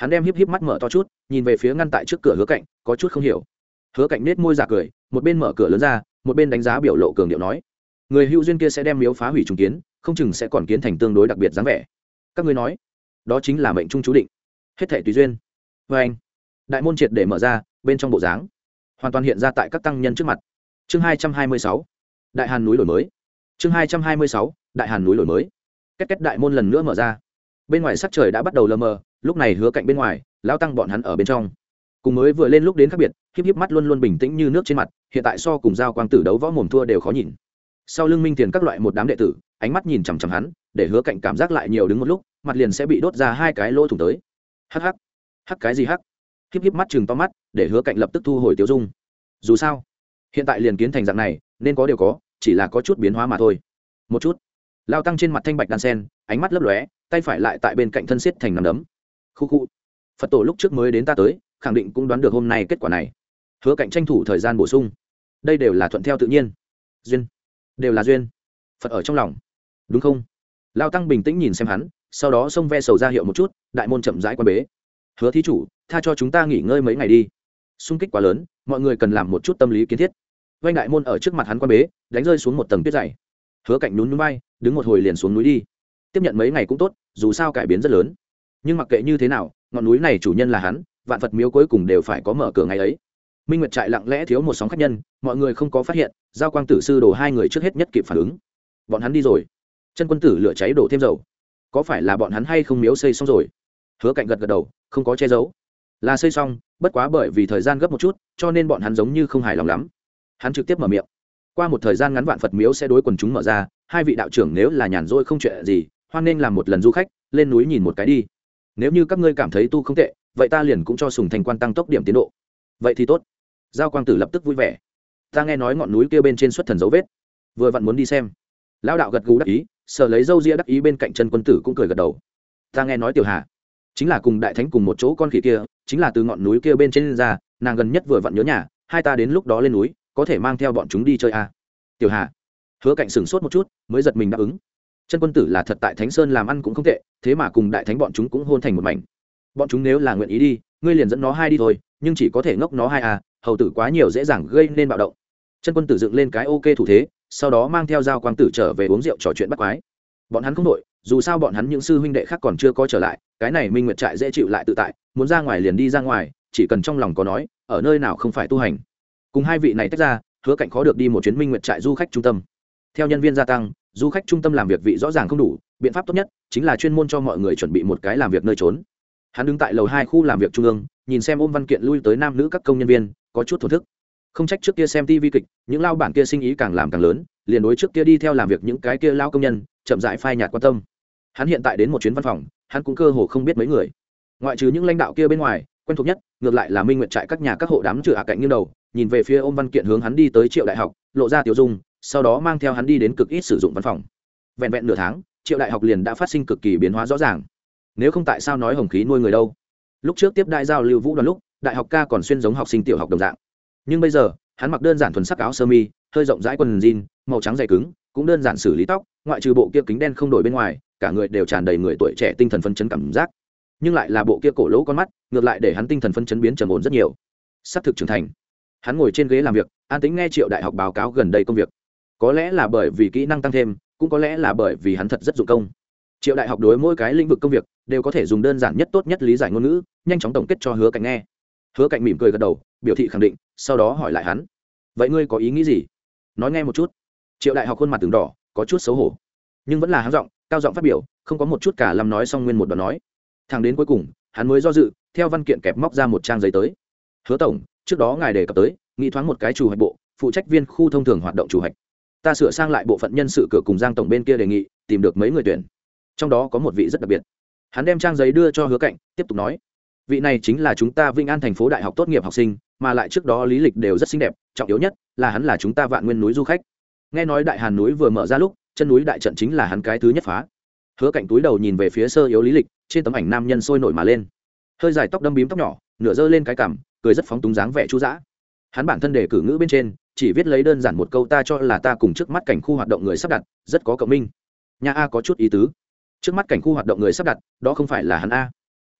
[SPEAKER 1] hắn đem híp híp mắt mở to chút nhìn về phía ngăn tại trước cửa Hứa Cạnh, có chút không hiểu. Hứa Cạnh nết môi giả cười, một bên mở cửa lớn ra, một bên đánh giá biểu lộ cường điệu nói: người hữu duyên kia sẽ đem miếu phá hủy trùng kiến, không chừng sẽ còn kiến thành tương đối đặc biệt dáng vẻ. Các ngươi nói, đó chính là mệnh trung chú định, hết thảy tùy duyên. Và anh, đại môn triệt để mở ra, bên trong bộ dáng hoàn toàn hiện ra tại các tăng nhân trước mặt. Chương hai trăm hai mươi sáu, Đại Hàn núi đổi mới. Chương hai trăm hai mươi sáu, Đại Hàn núi đổi mới. Két két đại môn lần nữa mở ra. Bên ngoài sắc trời đã bắt đầu lờ mờ, lúc này Hứa Cạnh bên ngoài, lão tăng bọn hắn ở bên trong. Cùng mới vừa lên lúc đến khác biệt, híp híp mắt luôn luôn bình tĩnh như nước trên mặt, hiện tại so cùng giao quang tử đấu võ mồm thua đều khó nhìn. Sau lưng Minh Tiền các loại một đám đệ tử, ánh mắt nhìn chằm chằm hắn, để Hứa Cạnh cảm giác lại nhiều đứng một lúc, mặt liền sẽ bị đốt ra hai cái lỗ thủng tới. Hắc hắc. Hắc cái gì hắc? Híp híp mắt chừng to mắt, để Hứa Cạnh lập tức thu hồi tiêu dung. Dù sao, hiện tại liền kiến thành dạng này, nên có điều có, chỉ là có chút biến hóa mà thôi. Một chút. Lao tăng trên mặt thanh bạch đan sen, ánh mắt lấp lóe, tay phải lại tại bên cạnh thân siết thành nắm đấm. Khu khu. Phật tổ lúc trước mới đến ta tới, khẳng định cũng đoán được hôm nay kết quả này. Hứa Cạnh tranh thủ thời gian bổ sung. Đây đều là thuận theo tự nhiên. Duyên. Đều là duyên. Phật ở trong lòng. Đúng không? Lao tăng bình tĩnh nhìn xem hắn, sau đó xông ve sầu ra hiệu một chút, đại môn chậm rãi quan bế. Hứa thí chủ, tha cho chúng ta nghỉ ngơi mấy ngày đi. Xung kích quá lớn, mọi người cần làm một chút tâm lý kiến thiết. Vành đại môn ở trước mặt hắn quan bế, đánh rơi xuống một tầng tuyết dày. Hứa Cạnh nhún nhún vai, đứng một hồi liền xuống núi đi. Tiếp nhận mấy ngày cũng tốt, dù sao cải biến rất lớn. Nhưng mặc kệ như thế nào, ngọn núi này chủ nhân là hắn, vạn Phật miếu cuối cùng đều phải có mở cửa ngày ấy. Minh Nguyệt trại lặng lẽ thiếu một sóng khách nhân, mọi người không có phát hiện, giao quang tử sư đồ hai người trước hết nhất kịp phản ứng. Bọn hắn đi rồi. Chân quân tử lửa cháy đổ thêm dầu. Có phải là bọn hắn hay không miếu xây xong rồi? Hứa Cạnh gật gật đầu, không có che giấu. Là xây xong, bất quá bởi vì thời gian gấp một chút, cho nên bọn hắn giống như không hài lòng lắm. Hắn trực tiếp mở miệng. Qua một thời gian ngắn vạn Phật miếu sẽ đối quần chúng mở ra, hai vị đạo trưởng nếu là nhàn rỗi không chuyện gì, hoan nên làm một lần du khách, lên núi nhìn một cái đi. Nếu như các ngươi cảm thấy tu không tệ, vậy ta liền cũng cho Sùng Thành quan tăng tốc điểm tiến độ. Vậy thì tốt. Giao quang tử lập tức vui vẻ. Ta nghe nói ngọn núi kia bên trên xuất thần dấu vết, vừa vặn muốn đi xem. Lão đạo gật gù đắc ý, sờ lấy râu ria đắc ý bên cạnh chân quân tử cũng cười gật đầu. Ta nghe nói Tiểu Hà chính là cùng đại thánh cùng một chỗ con khỉ kia, chính là từ ngọn núi kia bên trên ra, nàng gần nhất vừa vặn nhớ nhà, hai ta đến lúc đó lên núi, có thể mang theo bọn chúng đi chơi à. Tiểu Hà. Hứa Cạnh sửng sốt một chút, mới giật mình đáp ứng. Chân quân tử là thật tại Thánh Sơn làm ăn cũng không tệ, thế mà cùng đại thánh bọn chúng cũng hôn thành một mảnh. Bọn chúng nếu là nguyện ý đi, ngươi liền dẫn nó hai đi thôi, nhưng chỉ có thể ngốc nó hai à, hầu tử quá nhiều dễ dàng gây nên bạo động. Chân quân tử dựng lên cái ok thủ thế, sau đó mang theo giao quang tử trở về uống rượu trò chuyện bắt quái. Bọn hắn không đội, dù sao bọn hắn những sư huynh đệ khác còn chưa có trở lại, cái này Minh Nguyệt trại dễ chịu lại tự tại, muốn ra ngoài liền đi ra ngoài, chỉ cần trong lòng có nói, ở nơi nào không phải tu hành. Cùng hai vị này tách ra, Hứa Cạnh khó được đi một chuyến Minh Nguyệt trại du khách trung tâm. Theo nhân viên gia tăng, du khách trung tâm làm việc vị rõ ràng không đủ, biện pháp tốt nhất chính là chuyên môn cho mọi người chuẩn bị một cái làm việc nơi trốn. Hắn đứng tại lầu hai khu làm việc trung ương, nhìn xem ôm văn kiện lui tới nam nữ các công nhân viên, có chút thổn thức. Không trách trước kia xem ti vi kịch, những lao bản kia sinh ý càng làm càng lớn, liền đối trước kia đi theo làm việc những cái kia lao công nhân, chậm rãi phai nhạt quan tâm. Hắn hiện tại đến một chuyến văn phòng, hắn cũng cơ hồ không biết mấy người. Ngoại trừ những lãnh đạo kia bên ngoài, quen thuộc nhất, ngược lại là Minh Nguyệt trại các nhà các hộ đám chữa ạ cạnh nghiêng đầu, nhìn về phía ôm văn kiện hướng hắn đi tới Triệu Đại Học, lộ ra tiểu dung, sau đó mang theo hắn đi đến cực ít sử dụng văn phòng. Vẹn vẹn nửa tháng, Triệu Đại Học liền đã phát sinh cực kỳ biến hóa rõ ràng. Nếu không tại sao nói hồng khí nuôi người đâu? Lúc trước tiếp đại giao lưu vũ đoàn lúc, Đại Học ca còn xuyên giống học sinh tiểu học đồng dạng. Nhưng bây giờ, hắn mặc đơn giản thuần sắc áo sơ mi, hơi rộng rãi quần jean, màu trắng dày cứng, cũng đơn giản xử lý tóc, ngoại trừ bộ kia kính đen không đổi bên ngoài, cả người đều tràn đầy người tuổi trẻ tinh thần phấn chấn cảm giác. Nhưng lại là bộ kia cổ lỗ con mắt, ngược lại để hắn tinh thần phấn chấn biến trầm ổn rất nhiều. Sắp thực trưởng thành. Hắn ngồi trên ghế làm việc, an tĩnh nghe Triệu Đại Học báo cáo gần đây công việc. Có lẽ là bởi vì kỹ năng tăng thêm, cũng có lẽ là bởi vì hắn thật rất dụng công. Triệu Đại Học đối mỗi cái lĩnh vực công việc đều có thể dùng đơn giản nhất tốt nhất lý giải ngôn ngữ, nhanh chóng tổng kết cho Hứa Cạnh nghe. Hứa Cạnh mỉm cười gật đầu, biểu thị khẳng định, sau đó hỏi lại hắn: vậy ngươi có ý nghĩ gì? Nói nghe một chút. Triệu Đại Học khuôn mặt từng đỏ, có chút xấu hổ, nhưng vẫn là háng giọng, cao giọng phát biểu, không có một chút cả lâm nói xong nguyên một đoạn nói. Thẳng đến cuối cùng, hắn mới do dự, theo văn kiện kẹp móc ra một trang giấy tới. Hứa tổng, trước đó ngài đề cập tới, nghĩ thoáng một cái chủ hoạch bộ, phụ trách viên khu thông thường hoạt động chủ hoạch. Ta sửa sang lại bộ phận nhân sự cửa cùng Giang tổng bên kia đề nghị, tìm được mấy người tuyển. Trong đó có một vị rất đặc biệt. Hắn đem trang giấy đưa cho Hứa Cạnh, tiếp tục nói: vị này chính là chúng ta Vinh An thành phố đại học tốt nghiệp học sinh, mà lại trước đó lý lịch đều rất xinh đẹp, trọng yếu nhất là hắn là chúng ta Vạn Nguyên núi du khách. Nghe nói Đại Hàn núi vừa mở ra lúc, chân núi đại trận chính là hắn cái thứ nhất phá. Hứa Cạnh túi đầu nhìn về phía sơ yếu lý lịch, trên tấm ảnh nam nhân sôi nổi mà lên, hơi dài tóc đâm bím tóc nhỏ, nửa giơ lên cái cằm, cười rất phóng túng dáng vẻ chu dã. Hắn bản thân đề cử ngữ bên trên chỉ viết lấy đơn giản một câu: ta cho là ta cùng trước mắt cảnh khu hoạt động người sắp đặt rất có cộng minh. Nhà a có chút ý tứ. Trước mắt cảnh khu hoạt động người sắp đặt, đó không phải là hắn a.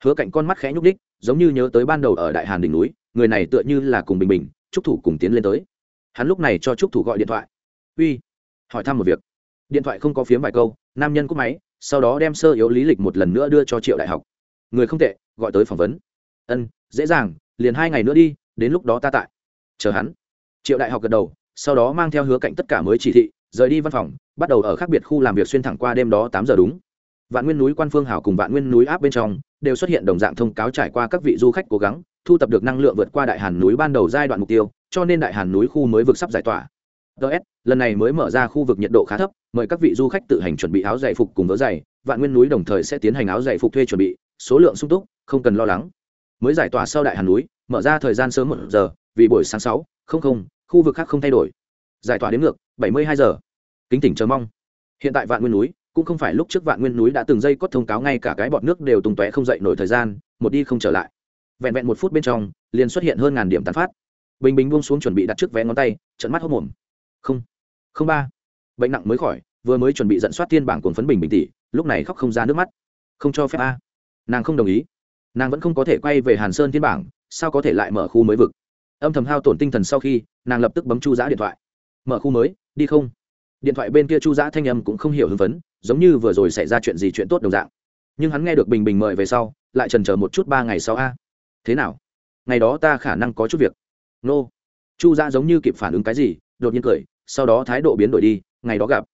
[SPEAKER 1] Hứa Cạnh con mắt khẽ nhúc đích, giống như nhớ tới ban đầu ở Đại Hàn đỉnh núi, người này tựa như là cùng Bình Bình, Trúc Thủ cùng tiến lên tới. Hắn lúc này cho Trúc Thủ gọi điện thoại. "Uy, hỏi thăm một việc." Điện thoại không có phiếm vài câu, nam nhân cúp máy, sau đó đem sơ yếu lý lịch một lần nữa đưa cho Triệu Đại Học. "Người không tệ, gọi tới phỏng vấn." "Ân, dễ dàng, liền hai ngày nữa đi, đến lúc đó ta tại." "Chờ hắn." Triệu Đại Học gật đầu, sau đó mang theo Hứa Cạnh tất cả mới chỉ thị, rời đi văn phòng, bắt đầu ở khác biệt khu làm việc xuyên thẳng qua đêm đó tám giờ đúng. Vạn Nguyên núi Quan Phương Hảo cùng Vạn Nguyên núi áp bên trong đều xuất hiện đồng dạng thông cáo, trải qua các vị du khách cố gắng thu tập được năng lượng vượt qua Đại Hàn núi ban đầu giai đoạn mục tiêu, cho nên Đại Hàn núi khu mới vực sắp giải tỏa. ê ét lần này mới mở ra khu vực nhiệt độ khá thấp, mời các vị du khách tự hành chuẩn bị áo giày phục cùng vớ giày, Vạn Nguyên núi đồng thời sẽ tiến hành áo giày phục thuê chuẩn bị, số lượng sung túc, không cần lo lắng. Mới giải tỏa sau Đại Hàn núi, mở ra thời gian sớm một giờ, vì buổi sáng sáu không không, khu vực khác không thay đổi. Giải tỏa đến ngược bảy mươi hai giờ. Kính tỉnh chờ mong. Hiện tại Vạn Nguyên núi cũng không phải lúc trước Vạn Nguyên núi đã từng dây cót thông cáo ngay cả cái bọt nước đều tung tóe không dậy nổi thời gian, một đi không trở lại. Vẹn vẹn một phút bên trong, liền xuất hiện hơn ngàn điểm tán phát. Bình Bình buông xuống chuẩn bị đặt trước vé ngón tay, trợn mắt hốt mồm. Không, không ba. Bệnh nặng mới khỏi, vừa mới chuẩn bị dẫn soát thiên bảng cuồng phấn Bình Bình tỷ, lúc này khóc không ra nước mắt. Không cho phép a. Nàng không đồng ý. Nàng vẫn không có thể quay về Hàn Sơn thiên bảng, sao có thể lại mở khu mới vực. Âm thầm hao tổn tinh thần sau khi, nàng lập tức bấm Chu Giã điện thoại. Mở khu mới, đi không? Điện thoại bên kia Chu Giã thanh âm cũng không hiểu hưng phấn, giống như vừa rồi xảy ra chuyện gì chuyện tốt đồng dạng. Nhưng hắn nghe được Bình Bình mời về sau, lại chần chờ một chút, ba ngày sau a. Thế nào? Ngày đó ta khả năng có chút việc. Nô. Chu Giã giống như kịp phản ứng cái gì, đột nhiên cười, sau đó thái độ biến đổi đi, ngày đó gặp.